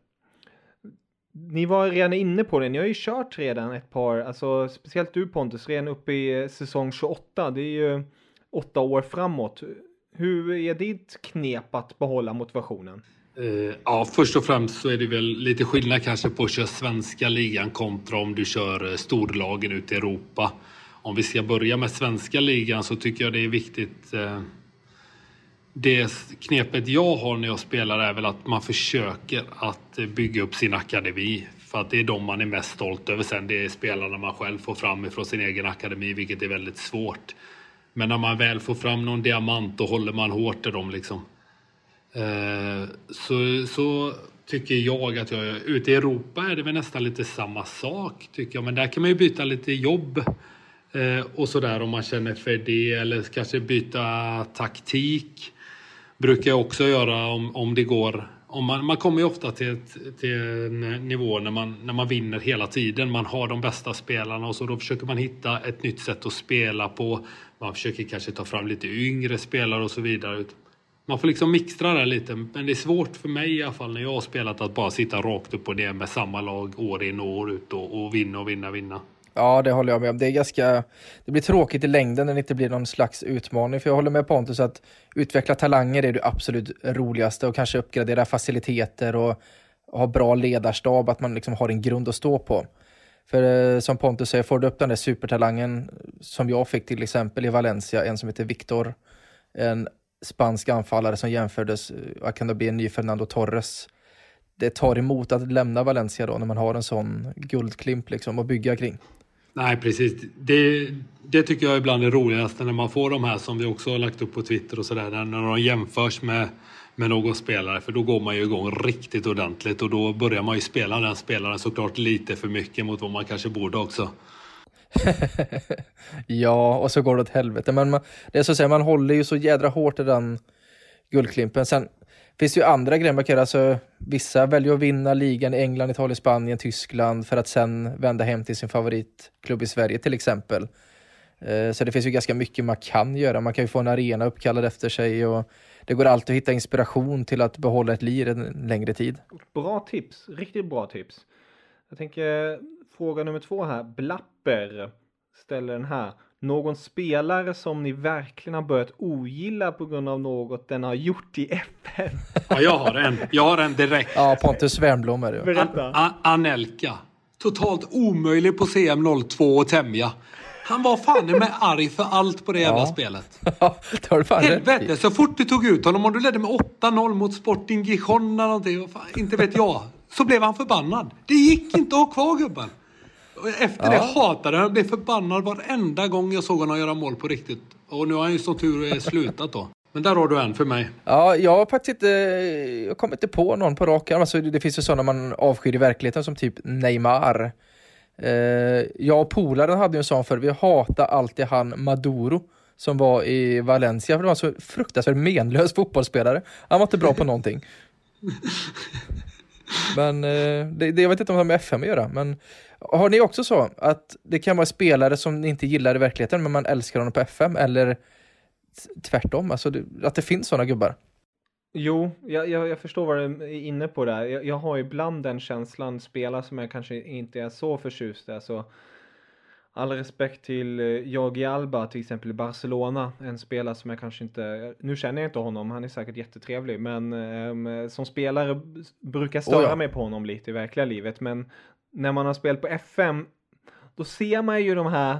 Ni var redan inne på det. Ni har ju kört redan ett par, alltså speciellt du Pontus, redan uppe i säsong tjugoåtta. Det är ju åtta år framåt. Hur är ditt knep att behålla motivationen? Uh, ja, först och främst så är det väl lite skillnad kanske på att köra svenska ligan kontra om du kör uh, storlagen ute i Europa. Om vi ska börja med svenska ligan så tycker jag det är viktigt. Uh, det knepet jag har när jag spelar är väl att man försöker att bygga upp sin akademi. För att det är de man är mest stolt över. Sen det är spelarna man själv får fram ifrån sin egen akademi, vilket är väldigt svårt. Men när man väl får fram någon diamant, då håller man hårt i dem liksom. Eh, så, så tycker jag att jag ute i Europa är det väl nästan lite samma sak tycker jag. Men där kan man ju byta lite jobb eh, och sådär om man känner för det. Eller kanske byta taktik. Brukar jag också göra om, om det går. Om man, man kommer ju ofta till, ett, till en nivå när man, när man vinner hela tiden. Man har de bästa spelarna och så då försöker man hitta ett nytt sätt att spela på. Man försöker kanske ta fram lite yngre spelare och så vidare. Man får liksom mixtra det lite. Men det är svårt för mig i alla fall när jag har spelat att bara sitta rakt upp och ner med samma lag år in och år ut och, och vinna och vinna vinna. Ja, det håller jag med om. Det är ganska, det blir tråkigt i längden när det inte blir någon slags utmaning. För jag håller med Pontus att utveckla talanger är det absolut roligaste. Och kanske uppgradera faciliteter och ha bra ledarstab. Att man liksom har en grund att stå på. För som Pontus säger, får du upp den där supertalangen som jag fick till exempel i Valencia, en som heter Victor, en spansk anfallare som jämfördes, vad kan det bli, en ny Fernando Torres. Det tar emot att lämna Valencia då när man har en sån guldklimp liksom att bygga kring. Nej, precis. Det, det tycker jag ibland är roligaste när man får de här som vi också har lagt upp på Twitter och sådär, när de jämförs med, med någon spelare, för då går man ju igång riktigt ordentligt och då börjar man ju spela den spelaren såklart lite för mycket mot vad man kanske borde också. Ja, och så går det åt helvete. Men man, det är så att säga, man håller ju så jädra hårt i den guldklimpen. Sen finns det ju andra grejer man kan göra. Alltså, vissa väljer att vinna ligan i England, Italien, Spanien, Tyskland för att sen vända hem till sin favoritklubb i Sverige till exempel. Eh, så det finns ju ganska mycket man kan göra. Man kan ju få en arena uppkallad efter sig och det går alltid att hitta inspiration till att behålla ett lir en längre tid. Bra tips, riktigt bra tips. Jag tänker fråga nummer två här. Blapper ställer den här. Någon spelare som ni verkligen har börjat ogilla på grund av något den har gjort i F M? Ja, jag har en. Jag har en direkt. Ja, Pontus Wernbloom är det. Berätta. An- An- Anelka. Totalt omöjlig på C M noll två och tämja. Han var fan med arg för allt på det jävla ja. spelet. Ja, det har du fan Helvete, rätt. så fort du tog ut honom och du ledde med åtta noll mot Sporting Gijon eller någonting, fan, inte vet jag, så blev han förbannad. Det gick inte att ha kvar gubben. Efter ja. det hatade jag. Jag blev förbannad varenda gång jag såg honom göra mål på riktigt. Och nu har han ju som tur slutat då. Men där har du en för mig. Ja, jag har faktiskt inte, jag kommer inte på någon på rak arm. Alltså, det finns ju sådana man avskyr i verkligheten som typ Neymar. Eh, jag och polaren hade ju en sån för vi hatade alltid han Maduro som var i Valencia. För det var så fruktansvärt menlös fotbollsspelare. Han var inte bra på någonting. Men eh, det, det, jag vet inte om det har med F M att göra. Men har ni också så att det kan vara spelare som ni inte gillar i verkligheten men man älskar honom på F M? Eller tvärtom? Alltså det, att det finns sådana gubbar? Jo, jag, jag, jag förstår vad du är inne på där. Jag, jag har ibland den känslan, spelare som jag kanske inte är så förtjust i. Alltså, all respekt till Jordi Alba till exempel i Barcelona. En spelare som jag kanske inte, nu känner jag inte honom, han är säkert jättetrevlig. Men um, som spelare brukar störa oh ja. mig på honom lite i verkliga livet. Men när man har spelat på F M, då ser man ju de här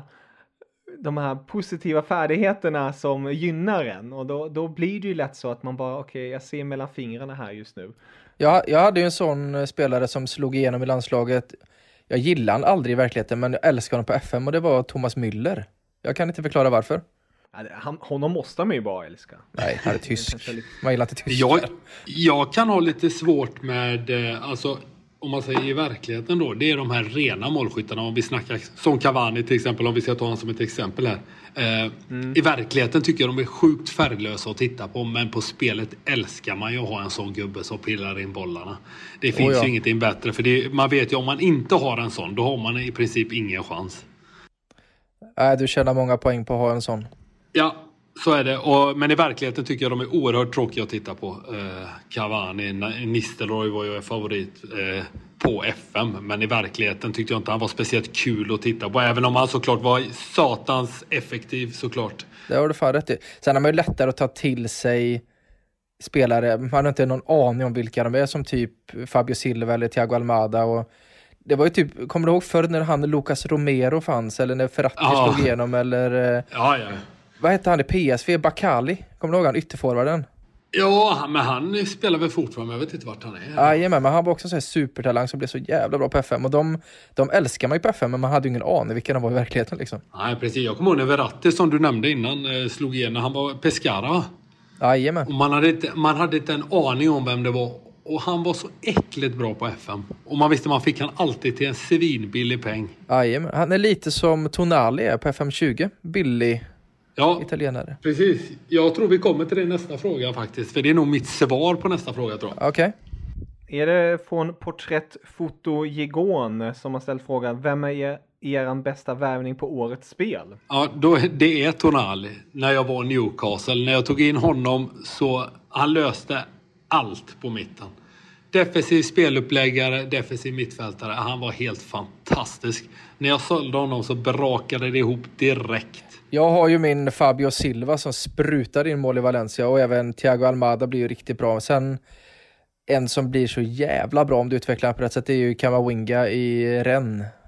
de här positiva färdigheterna som gynnar en. Och då, då blir det ju lätt så att man bara, okej, okay, jag ser mellan fingrarna här just nu. Jag, jag hade ju en sån spelare som slog igenom i landslaget. Jag gillar han aldrig i verkligheten, men jag älskar honom på F M och det var Thomas Müller. Jag kan inte förklara varför. Han, honom måste man ju bara älska. Nej, han är tysk. Man gillar inte tysk. Jag, jag kan ha lite svårt med, alltså om man säger i verkligheten då, det är de här rena målskyttarna. Om vi snackar som Cavani till exempel, om vi ska ta honom som ett exempel här. Eh, mm. I verkligheten tycker jag de är sjukt färglösa att titta på, men på spelet älskar man ju att ha en sån gubbe som pillar in bollarna. Det finns oh ja. ju ingenting bättre, för det, man vet ju om man inte har en sån, då har man i princip ingen chans. Nej, äh, du tjänar många poäng på att ha en sån. Ja, så är det. Och, men i verkligheten tycker jag de är oerhört tråkiga att titta på. Eh, Cavani, Nistelrooy var ju en favorit eh, på F M. Men i verkligheten tyckte jag inte han var speciellt kul att titta på. Även om han såklart var satans effektiv såklart. Det har du fan rätt i. Sen är man ju lättare att ta till sig spelare. Man har inte någon aning om vilka de är, som typ Fabio Silva eller Thiago Almada. Och det var ju typ, kommer du ihåg förr när han Lucas Romero fanns? Eller när Ferrati ja. slog igenom? Eller, ja, ja. Vad hette han i P S V? Bakali? Kommer du ihåg han? Ytterforwarden? Ja, men han spelar väl fortfarande. Jag vet inte vart han är. Ja, men han var också en sån här supertalang som blev så jävla bra på F M. Och de, de älskar man ju på F M, men man hade ju ingen aning vilka de var i verkligheten liksom. Nej, precis. Jag kommer ihåg när Verratti, som du nämnde innan, slog igenom. Han var Pescara, va? Ja, men. Och man hade, inte, man hade inte en aning om vem det var. Och han var så äckligt bra på F M. Och man visste man fick han alltid till en svinbillig peng. Ja, men. Han är lite som Tonali är på F M tjugo. Billig. Ja, italienare. Precis. Jag tror vi kommer till det nästa fråga faktiskt. För det är nog mitt svar på nästa fråga, tror jag. Okej. Okay. Är det från Porträttfoto Gigon som har ställt frågan: vem är er bästa värvning på årets spel? Ja, då, det är Tonali. När jag var i Newcastle. När jag tog in honom så han löste allt på mitten. Defensiv speluppläggare, defensiv mittfältare. Han var helt fantastisk. När jag sålde honom så brakade det ihop direkt. Jag har ju min Fabio Silva som sprutar in mål i Valencia, och även Thiago Almada blir ju riktigt bra. Sen en som blir så jävla bra om du utvecklar på rätt sätt är ju Kamavinga i Rennes.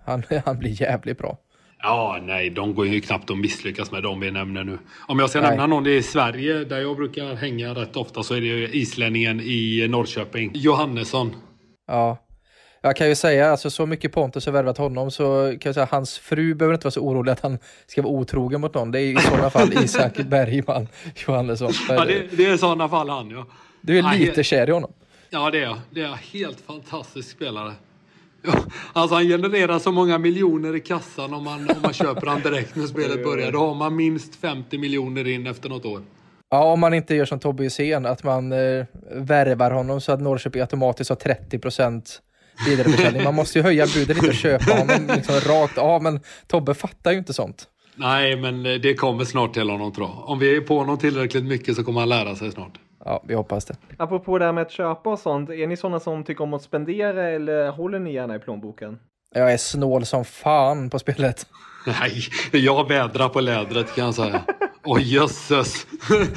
Han, han blir jävligt bra. Ja, nej, de går ju knappt att misslyckas med de vi nämner nu. Om jag ska nej. nämna någon i Sverige där jag brukar hänga rätt ofta, så är det ju islänningen i Norrköping. Johannesson. Ja. Jag kan ju säga, alltså så mycket Pontus har värvat honom, så kan jag säga hans fru behöver inte vara så orolig att han ska vara otrogen mot någon. Det är i sådana fall Isak Bergman Johannesson. Ja, det, det är i sådana fall han, ja. Du är ja, lite he- kär i honom. Ja, det är jag. Det är jag. Helt fantastisk spelare. Ja, alltså han genererar så många miljoner i kassan om man, om man köper han direkt när spelet börjar. Då har man minst femtio miljoner in efter något år. Ja, om man inte gör som Tobbe Hysén, att man eh, värvar honom så att Norrköping automatiskt har trettio procent vidareförsäljning. Man måste ju höja budet lite och köpa honom liksom rakt av, men Tobbe fattar ju inte sånt. Nej, men det kommer snart till honom, tror jag. Om vi är på honom tillräckligt mycket så kommer han lära sig snart. Ja, vi hoppas det. Apropå det här med att köpa och sånt, är ni sådana som tycker om att spendera eller håller ni gärna i plånboken? Jag är snål som fan på spelet. Nej, jag vädrar på lädret kan jag säga. Åh, jösses.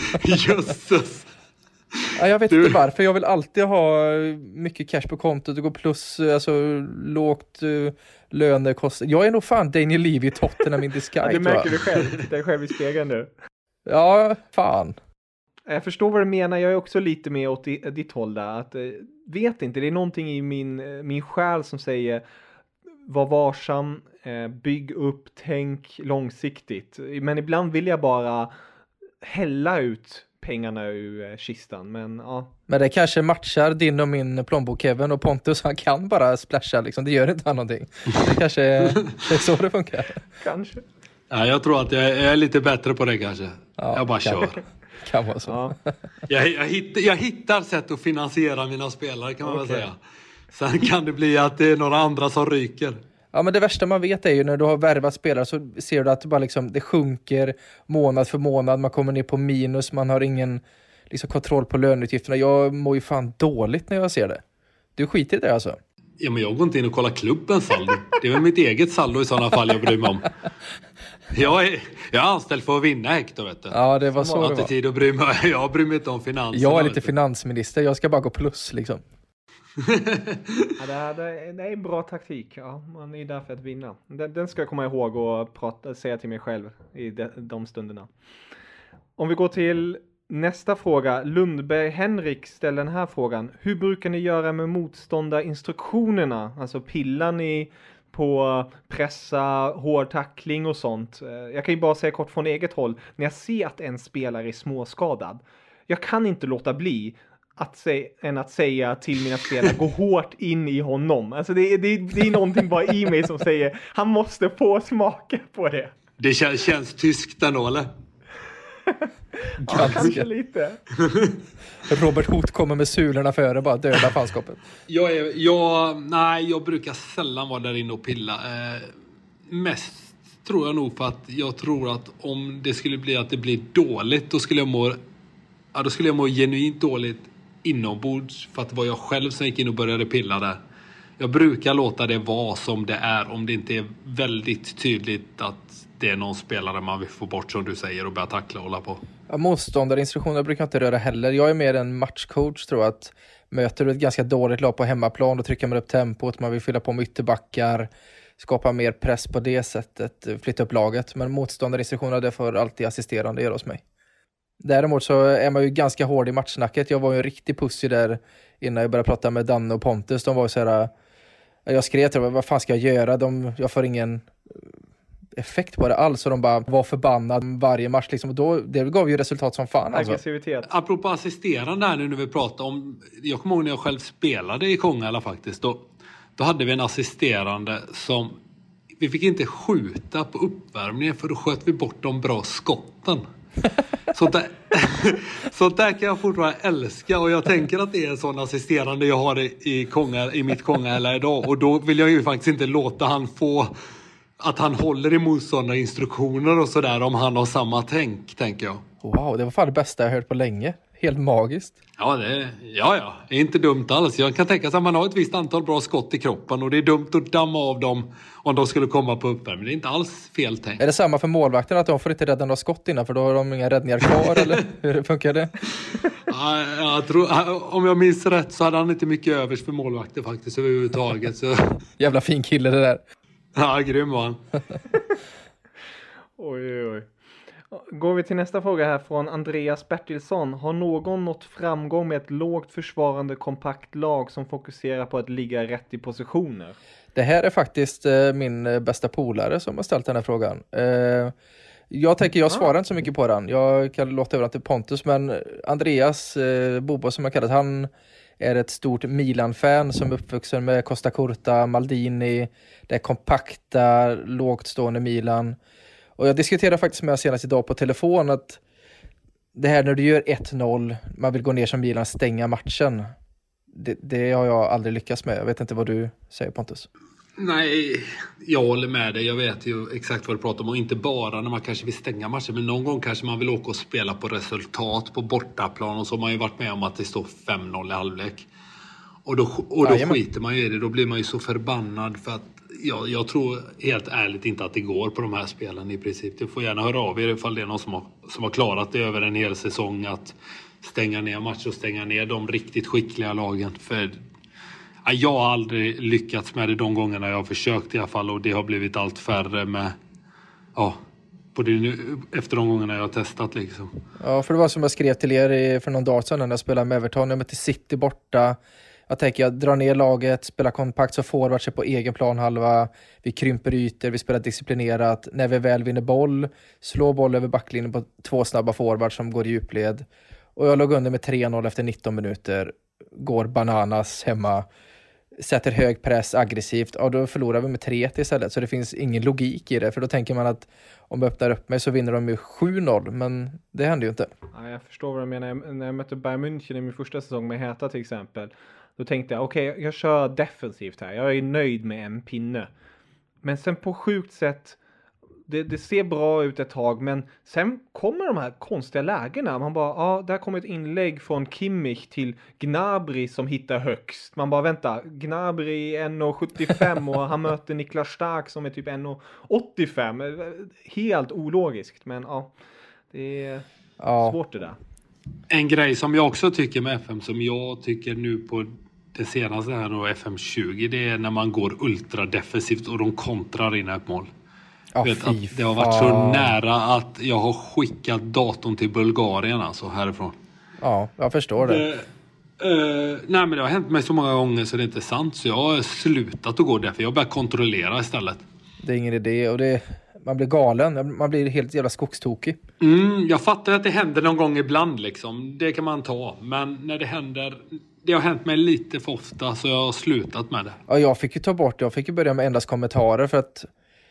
Jösses. Ja, jag vet Du... inte varför. Jag vill alltid ha mycket cash på kontot. Det går plus, alltså lågt uh, lönekostnad. Jag är nog fan Daniel Levy i Tottenham in the sky. Ja, det märker du själv. Titta själv i spegeln nu. Ja, fan. Jag förstår vad du menar. Jag är också lite mer åt ditt håll där. Att, vet inte, det är någonting i min, min själ som säger var varsam, bygg upp, tänk långsiktigt. Men ibland vill jag bara hälla ut pengarna ur kistan. Men, ja. Men det kanske matchar din och min plånbok Kevin, och Pontus, han kan bara splasha liksom. Det gör inte han någonting. Det kanske är, det är så det funkar. Kanske. Ja, jag tror att jag är lite bättre på det kanske. Ja, jag bara kan, kör. Kan vara så. Ja. Jag, jag, hittar, jag hittar sätt att finansiera mina spelare, kan man Okay. väl säga. Sen kan det bli att det är några andra som ryker. Ja, men det värsta man vet är ju när du har värvat spelare så ser du att det bara liksom, det sjunker månad för månad. Man kommer ner på minus, man har ingen liksom kontroll på löneutgifterna. Jag mår ju fan dåligt när jag ser det. Du skiter i det alltså? Ja, men jag går inte in och kollar klubbens saldo. Det är väl mitt eget saldo i sådana fall jag bryr mig om. Jag är, jag är anställd för att vinna, Hector, vet du. Ja, det var så, så jag har det inte var. tid att bry mig. Jag bryr mig inte om finanserna. Jag är lite finansminister, jag ska bara gå plus liksom. Ja, det, är, det är en bra taktik. Ja, man är där för att vinna. Den, den ska jag komma ihåg och prata, säga till mig själv i de, de stunderna. Om vi går till nästa fråga. Lundberg Henrik ställer den här frågan. Hur brukar ni göra med motståndarinstruktionerna? Alltså pillar ni på pressa, hård tackling och sånt? Jag kan ju bara säga kort från eget håll. När jag ser att en spelare är småskadad, jag kan inte låta bli att säga, än att säga till mina spelare, gå hårt in i honom. Alltså det, det, det är någonting bara i mig som säger, han måste få smaka på det. Det känns, känns tyskt ändå, eller? Ja, kanske lite. Robert Hoth kommer med sulorna före, bara döda fanskapet. Jag är, jag, nej, jag brukar sällan vara där inne och pilla. Eh, mest tror jag nog för att jag tror att om det skulle bli att det blir dåligt, då skulle jag må, ja, då skulle jag må genuint dåligt inombords, för att det var jag själv som gick in och började pilla där. Jag brukar låta det vara som det är, om det inte är väldigt tydligt att det är någon spelare man vill få bort, som du säger, och börja tackla och hålla på. Ja, motståndarinstruktioner brukar jag inte röra heller. Jag är mer en matchcoach, tror jag. Att möter du ett ganska dåligt lag på hemmaplan, då trycker man upp tempot, man vill fylla på med ytterbackar, skapa mer press på det sättet, flytta upp laget. Men motståndarinstruktioner, det får alltid assisterande göra hos mig. Däremot så är man ju ganska hård i matchsnacket. Jag var ju en riktig pussy där innan jag började prata med Danne och Pontus. De var ju så här, jag skrev till dem, vad fan ska jag göra? De, jag får ingen effekt på det alls, och de bara var förbannad varje match liksom. Och då, det gav ju resultat som fan alltså. Aggressivitet. Apropå assisterande här nu när vi pratar om, jag kommer ihåg när jag själv spelade i Kongala faktiskt, då, då hade vi en assisterande som, vi fick inte skjuta på uppvärmningen för då sköt vi bort de bra skotten. Så där, så där kan jag fortfarande älska, och jag tänker att det är en sån assisterande jag har i, i, Konga, i mitt Kongala idag, och då vill jag ju faktiskt inte låta han få att han håller emot sådana instruktioner och sådär, om han har samma tänk, tänker jag. Wow, det var fan det bästa jag hört på länge. Helt magiskt. Ja, det, ja, ja. Det är inte dumt alls. Jag kan tänka sig att man har ett visst antal bra skott i kroppen, och det är dumt att damma av dem om de skulle komma på uppvärmning. Det är inte alls fel tänkt. Är det samma för målvakterna, att de får inte rädda några skott innan, för då har de inga räddningar kvar, eller hur funkar det? Ja, jag tror, om jag minns rätt så hade han inte mycket övers för målvakter faktiskt överhuvudtaget. Så. Jävla fin kille det där. Ja, grym var han. Oj, oj, oj. Går vi till nästa fråga här från Andreas Bertilsson. Har någon nått framgång med ett lågt försvarande kompakt lag som fokuserar på att ligga rätt i positioner? Det här är faktiskt eh, min bästa polare som har ställt den här frågan. Eh, jag tänker, jag svarar inte så mycket på den. Jag kan låta över den till Pontus, men Andreas eh, Bobo som jag kallat, han är ett stort Milan-fan som är uppvuxen med Costa Curta, Maldini, det kompakta, lågt stående Milan. Och jag diskuterade faktiskt med senast idag på telefon att det här när du gör ett noll, man vill gå ner som Milan, stänga matchen. Det, det har jag aldrig lyckats med. Jag vet inte vad du säger, Pontus. Nej, jag håller med dig. Jag vet ju exakt vad du pratar om. Och inte bara när man kanske vill stänga matchen. Men någon gång kanske man vill åka och spela på resultat på bortaplan. Och så har man ju varit med om att det står fem noll i halvlek. Och då, och då ja, skiter man ju i det. Då blir man ju så förbannad för att jag, jag tror helt ärligt inte att det går på de här spelen i princip. Du får gärna höra av er ifall det är någon som har, som har klarat det över en hel säsong att stänga ner matcher och stänga ner de riktigt skickliga lagen. För ja, jag har aldrig lyckats med det de gångerna jag har försökt i alla fall. Och det har blivit allt färre med, ja, på det nu, efter de gångerna jag har testat liksom. Ja, för det var som jag skrev till er för någon dag sedan när jag spelade med Everton. Jag mötte City borta. Jag tänker, jag drar ner laget, spelar kompakt så forwards på egen planhalva. Vi krymper ytor, vi spelar disciplinerat. När vi väl vinner boll, slår boll över backlinjen på två snabba forwards som går i djupled. Och jag låg under med tre noll efter nitton minuter. Går bananas hemma. Sätter hög press aggressivt. Och då förlorar vi med tre ett istället. Så det finns ingen logik i det. För då tänker man att om jag öppnar upp mig så vinner de med sju noll. Men det händer ju inte. Ja, jag förstår vad du menar. När jag mötte Bayern München i min första säsong med Hertha till exempel. Då tänkte jag, okej, okay, jag kör defensivt här. Jag är nöjd med en pinne. Men sen på sjukt sätt, det, det ser bra ut ett tag. Men sen kommer de här konstiga lägena. Man bara, ja, där kommer ett inlägg från Kimmich till Gnabry som hittar högst. Man bara, vänta, Gnabry är en sjuttiofem och han möter Niklas Stark som är typ en åttiofem. Helt ologiskt, men ja, det är ja. svårt det där. En grej som jag också tycker med F M, som jag tycker nu på det senaste här då, F M tjugo, det är när man går ultra defensivt och de kontrar in ett mål. Oh, vet att det har varit så nära att jag har skickat datorn till Bulgarien alltså härifrån. Ja, jag förstår det. Uh, uh, nej men det har hänt mig så många gånger så det är inte sant. Så jag har slutat att gå därför. Jag börjar kontrollera istället. Det är ingen idé och det, man blir galen. Man blir helt jävla skogstokig. Mm, jag fattar att det händer någon gång ibland liksom. Det kan man ta. Men när det händer... Det har hänt mig lite för ofta så jag har slutat med det. Ja, jag fick ju ta bort det. Jag fick ju börja med endast kommentarer för att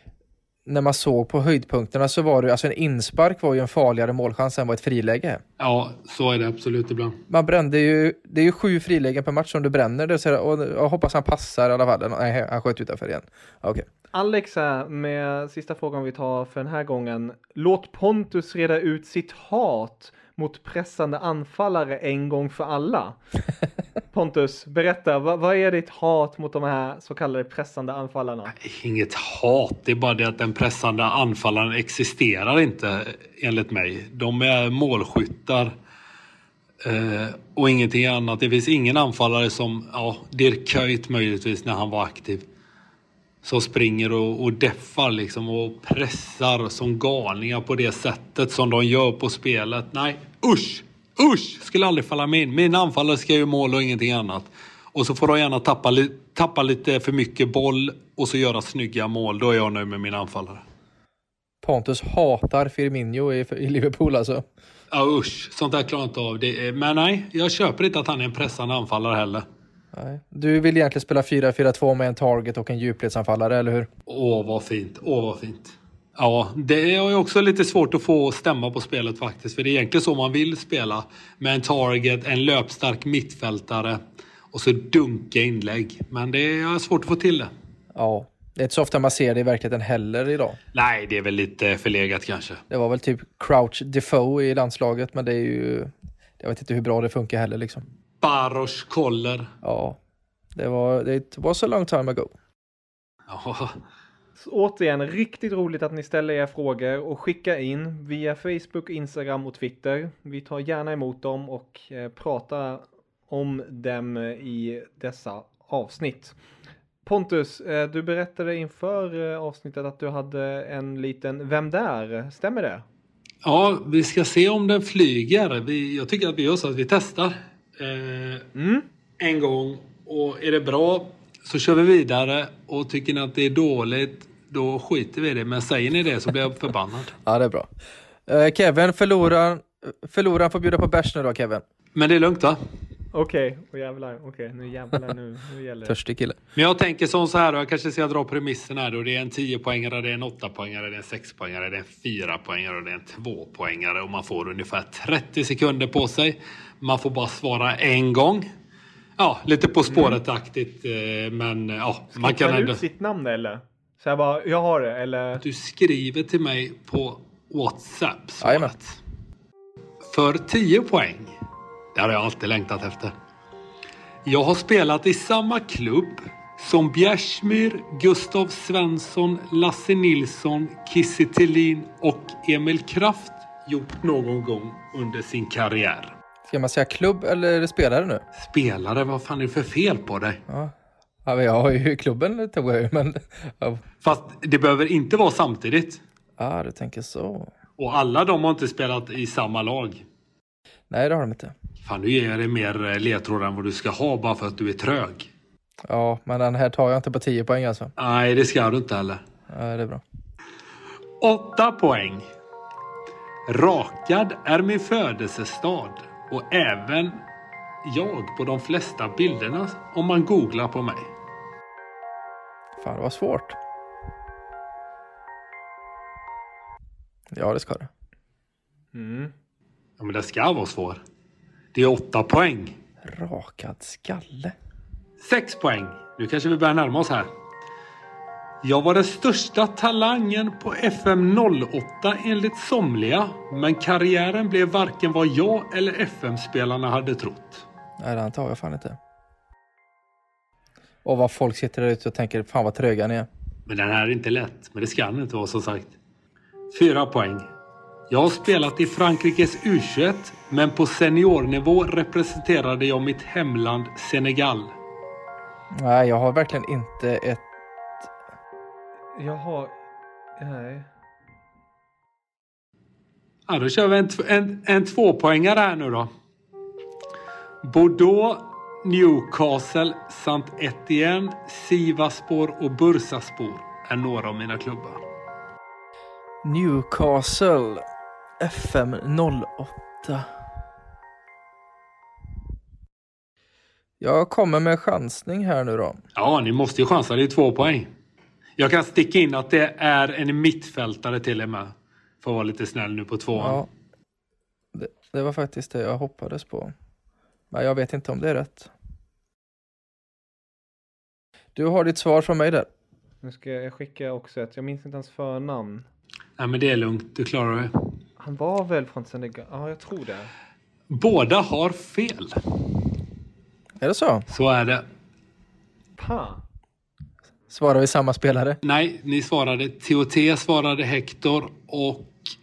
när man såg på höjdpunkterna så var det alltså en inspark var ju en farligare målchans än vad ett friläge. Ja, så är det absolut ibland. Man brände ju, det är ju sju frilägen per match som du bränner det, så, och jag hoppas han passar i alla fall. Nej, han sköt utanför igen. Okay. Alex här med sista frågan vi tar för den här gången. Låt Pontus reda ut sitt hat mot pressande anfallare en gång för alla. Pontus, berätta, vad, vad är ditt hat mot de här så kallade pressande anfallarna? Inget hat, det är bara det att den pressande anfallaren existerar inte enligt mig. De är målskyttar eh, och ingenting annat. Det finns ingen anfallare som, ja, Dirk Kuyt möjligtvis när han var aktiv, som springer och, och deffar liksom och pressar som galningar på det sättet som de gör på spelet. Nej, usch! Usch! Skulle aldrig falla mig in. Min anfallare ska ju mål och ingenting annat. Och så får de gärna tappa, li- tappa lite för mycket boll och så göra snygga mål. Då är jag nöjd med min anfallare. Pontus hatar Firmino i, i Liverpool alltså. Ja, usch. Sånt där klarar jag inte av. Det är, men nej, jag köper inte att han är en pressande anfallare heller. Nej. Du vill egentligen spela fyra fyra två med en target och en djupledsanfallare, eller hur? Åh, vad fint. Åh, vad fint. Ja, det är också lite svårt att få stämma på spelet faktiskt. För det är egentligen så man vill spela. Med en target, en löpstark mittfältare och så dunka inlägg. Men det är svårt att få till det. Ja, det är inte så ofta man ser det i verkligheten heller idag. Nej, det är väl lite förlegat kanske. Det var väl typ Crouch Defoe i landslaget, men det är ju... Jag vet inte hur bra det funkar heller liksom. Baros Koller. Ja, det var... Det was a long time ago. Ja. Så återigen, riktigt roligt att ni ställer era frågor och skickar in via Facebook, Instagram och Twitter. Vi tar gärna emot dem och eh, pratar om dem i dessa avsnitt. Pontus, eh, du berättade inför eh, avsnittet att du hade en liten Vem där? Stämmer det? Ja, vi ska se om den flyger. Vi, jag tycker att vi gör så att vi testar eh, mm. en gång. Och är det bra så kör vi vidare. Och tycker ni att det är dåligt, då skiter vi i det. Men säger ni det så blir jag förbannad. Ja, det är bra. Eh, Kevin, förlorar, förlorar får bjuda på bärs nu då, Kevin. Men det är lugnt, va? Okej, okay. och jävlar. Okej, okay. nu jävlar nu, nu gäller det. Törstig kille. Men jag tänker som så här då, jag kanske ska dra premissen här då. Det är en tio-poängare, det är en åtta-poängare, det är en sex-poängare, det är en fyra-poängare och det är en två-poängare. Och man får ungefär trettio sekunder på sig. Man får bara svara en gång. Ja, lite på spåret-aktigt, mm. men ja. Ska man kan man ändå... ut sitt namn eller? Så jag bara, jag har det, eller? Du skriver till mig på WhatsApp. Jajamän. För tio poäng. Det har jag alltid längtat efter. Jag har spelat i samma klubb som Bjärsmyr, Gustav Svensson, Lasse Nilsson, Kiese Thelin och Emil Kraft gjort någon gång under sin karriär. Ska man säga klubb eller spelare nu? Spelare, vad fan är det för fel på dig? Ja, ja jag har ju klubben tog jag ju, men... Ja. Fast det behöver inte vara samtidigt. Ja, du tänker så. Och alla de har inte spelat i samma lag. Nej, det har de inte. Fan, nu ger jag dig mer ledtrådar än vad du ska ha bara för att du är trög. Ja, men den här tar jag inte på tio poäng alltså. Nej, det ska du inte heller. Ja, det är bra. Åtta poäng. Rakad är min födelsestad. Och även jag på de flesta bilderna om man googlar på mig. Fan, det var svårt. Ja, det ska det. Mm. Ja, men det ska vara svårt. Det är åtta poäng. Rakad skalle. Sex poäng. Nu kanske vi börjar närma oss här. Jag var den största talangen på F M noll åtta enligt somliga. Men karriären blev varken vad jag eller F M-spelarna hade trott. Nej, det tar jag fan inte. Och vad folk sitter där ute och tänker, fan vad tröga ni är. Men den här är inte lätt. Men det ska den inte vara, som sagt. Fyra poäng. Jag har spelat i Frankrikes U tjugoett, men på seniornivå representerade jag mitt hemland Senegal. Nej, jag har verkligen inte ett... Jag har... Nej. Ja, då kör vi en, en, en tvåpoängare här nu då. Bordeaux, Newcastle, saint Etienne, Sivasspor och Bursaspor är några av mina klubbar. Newcastle F M noll åtta. Jag kommer med chansning här nu då. Ja, ni måste ju chansa. Det är två poäng. Jag kan sticka in att det är en mittfältare till och med. För att vara lite snäll nu på tvåan. Ja, det, det var faktiskt det jag hoppades på. Men jag vet inte om det är rätt. Du har ditt svar från mig där. Nu ska jag skicka också ett. Jag minns inte hans förnamn. Nej, men det är lugnt. Du klarar det. Han var väl från Senegal? Ja, jag tror det. Båda har fel. Är det så? Så är det. Pa. Svarar vi samma spelare? Nej, ni svarade. T O T svarade Hector och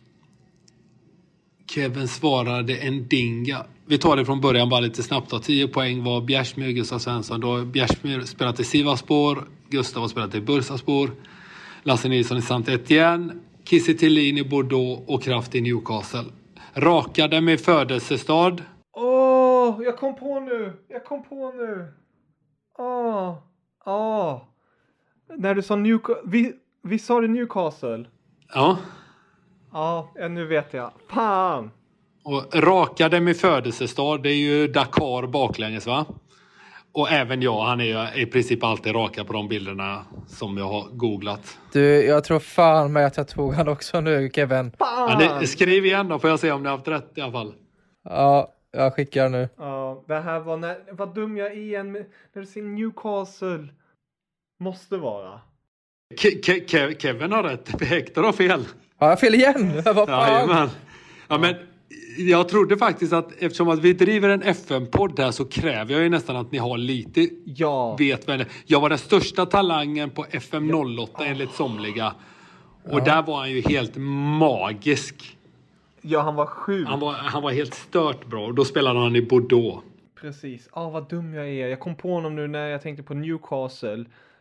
Kevin svarade en dinga. Vi tar det från början bara lite snabbt då. tio poäng var Bjärsmyr, Gustav Svensson. Då Bjärsmyr spelat i Sivasspor. Gustav har spelat i Bursaspor. Lasse Nilsson i saint Etienne. Kiese Thelin i Bordeaux och Kraft i Newcastle. Rakade med födelsestad. Åh, oh, jag kom på nu. Jag kom på nu. Åh, oh, åh. Oh. När du sa Newcastle. Vi, vi sa det Newcastle. Ja. Ja, nu vet jag. Fan. Och rakade med födelsestad, det är ju Dakar baklänges, va? Och även jag, han är ju i princip alltid raka på de bilderna som jag har googlat. Du, jag tror fan med att jag tog han också nu, Kevin. Ja, det, skriv igen då, får jag se om ni har haft rätt i alla fall. Ja, jag skickar nu. Ja, det här var när, vad dum jag är igen när du ser Newcastle. Måste vara. Ke- Ke- Kevin har rätt, Hector har fel. Har jag fel igen? Vad fan? Ja, ja, men jag trodde faktiskt att eftersom att vi driver en F M-podd där så kräver jag ju nästan att ni har lite ja. vet vad det. Jag var den största talangen på F M noll åtta ja. enligt somliga. Och ja. där var han ju helt magisk. Ja, han var sjuk. Han var, han var helt stört bra. Och då spelade han i Bordeaux. Precis. Ja, ah, vad dum jag är. Jag kom på honom nu när jag tänkte på Newcastle.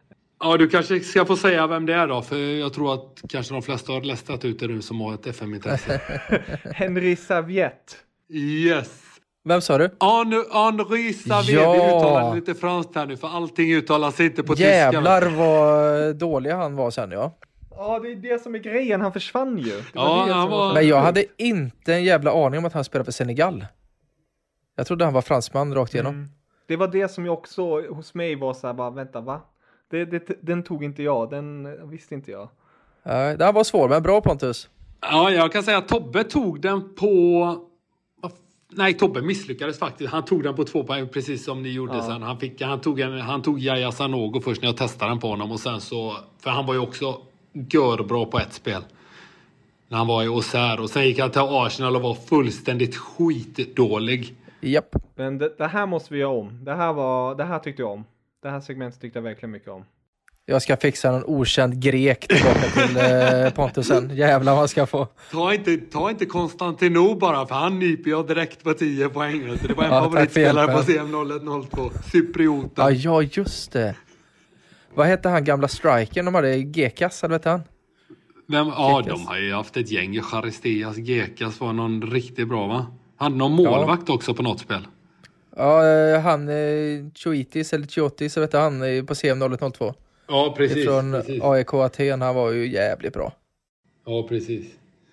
Ja, du kanske ska få säga vem det är då. För jag tror att kanske de flesta har lästat ut det nu som har ett F M-intresse. Henri Saviet. Yes. Vem sa du? Henri Saviet. Ja. Vi uttalar lite franskt här nu. För allting uttalas inte på tyska. Jävlar vad dålig han var sen, ja. Ja, det är det som är grejen. Han försvann ju. Det Ja, var det han som var- så- Men jag hade inte en jävla aning om att han spelade för Senegal. Jag trodde han var fransman rakt igenom. Mm. Det var det som jag också hos mig var så här, bara, vänta, va? Det, det, den tog inte jag, den visste inte jag. Ja, det här var svårt, men bra Pontus. Ja, jag kan säga att Tobbe tog den på... Nej, Tobbe misslyckades faktiskt. Han tog den på två poäng, precis som ni gjorde Ja. sen. Han, fick, han tog, en, han tog Yaya Sanogo först när jag testade den på honom. Och sen så... För han var ju också görbra på ett spel. När han var i Auxerre. Och sen gick han till Arsenal och var fullständigt skitdålig. Japp. Men det, det här måste vi göra om. Det här, var, det här tyckte jag om. Det här segmentet tyckte jag verkligen mycket om. Jag ska fixa någon okänd grek tillbaka till eh, Pontusen. Jävlar vad han ska få. Ta inte, ta inte Konstantino bara, för han nyper jag direkt på tio poäng. Så det var en Ja, tack för favoritspelare på hjälpen. C M noll ett noll två. Cypriota. Ja, ja, just det. Vad hette han gamla strikern de hade? Gekas, eller vet han? Vem? Ja, Gekas. de har ju haft ett gäng. Charisteas, Gekas var någon riktigt bra, va? Han hade någon målvakt också på något spel. Ja, eh, han eh, Choitis eller Chiotis, vet han, eh, på C M noll ett noll två. Ja, precis. Från precis. A E K Aten, han var ju jävligt bra. Ja, precis.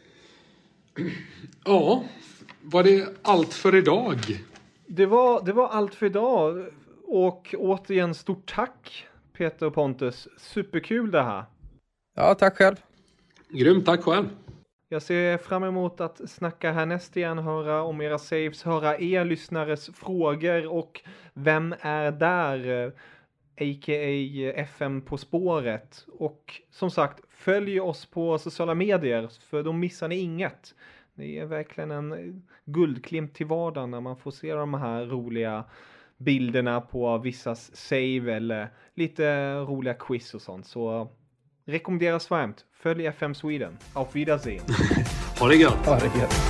Ja, var det allt för idag? Det var, det var allt för idag. Och återigen stort tack Peter och Pontus. Superkul det här. Ja, tack själv. Grymt, tack själv. Jag ser fram emot att snacka härnäst igen, höra om era saves, höra er lyssnares frågor och vem är där, a k a. F M på spåret. Och som sagt, följ oss på sociala medier för då missar ni inget. Det är verkligen en guldklimp till vardagen när man får se de här roliga bilderna på vissas save eller lite roliga quiz och sånt. Så rekommenderas varmt. Följ F M Sweden. Auf Wiedersehen. Ha det gött. Ja, det är gött.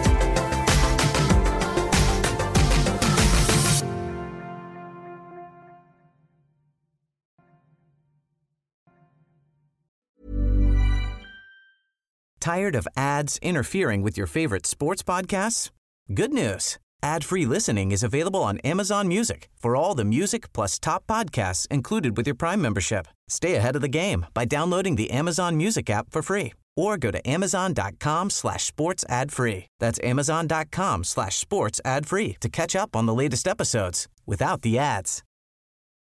Tired of ads interfering with your favorite sports podcasts? Good news. Ad-free listening is available on Amazon Music for all the music plus top podcasts included with your Prime membership. Stay ahead of the game by downloading the Amazon Music app for free or go to amazon.com slash sports ad free. That's amazon.com slash sports ad free to catch up on the latest episodes without the ads.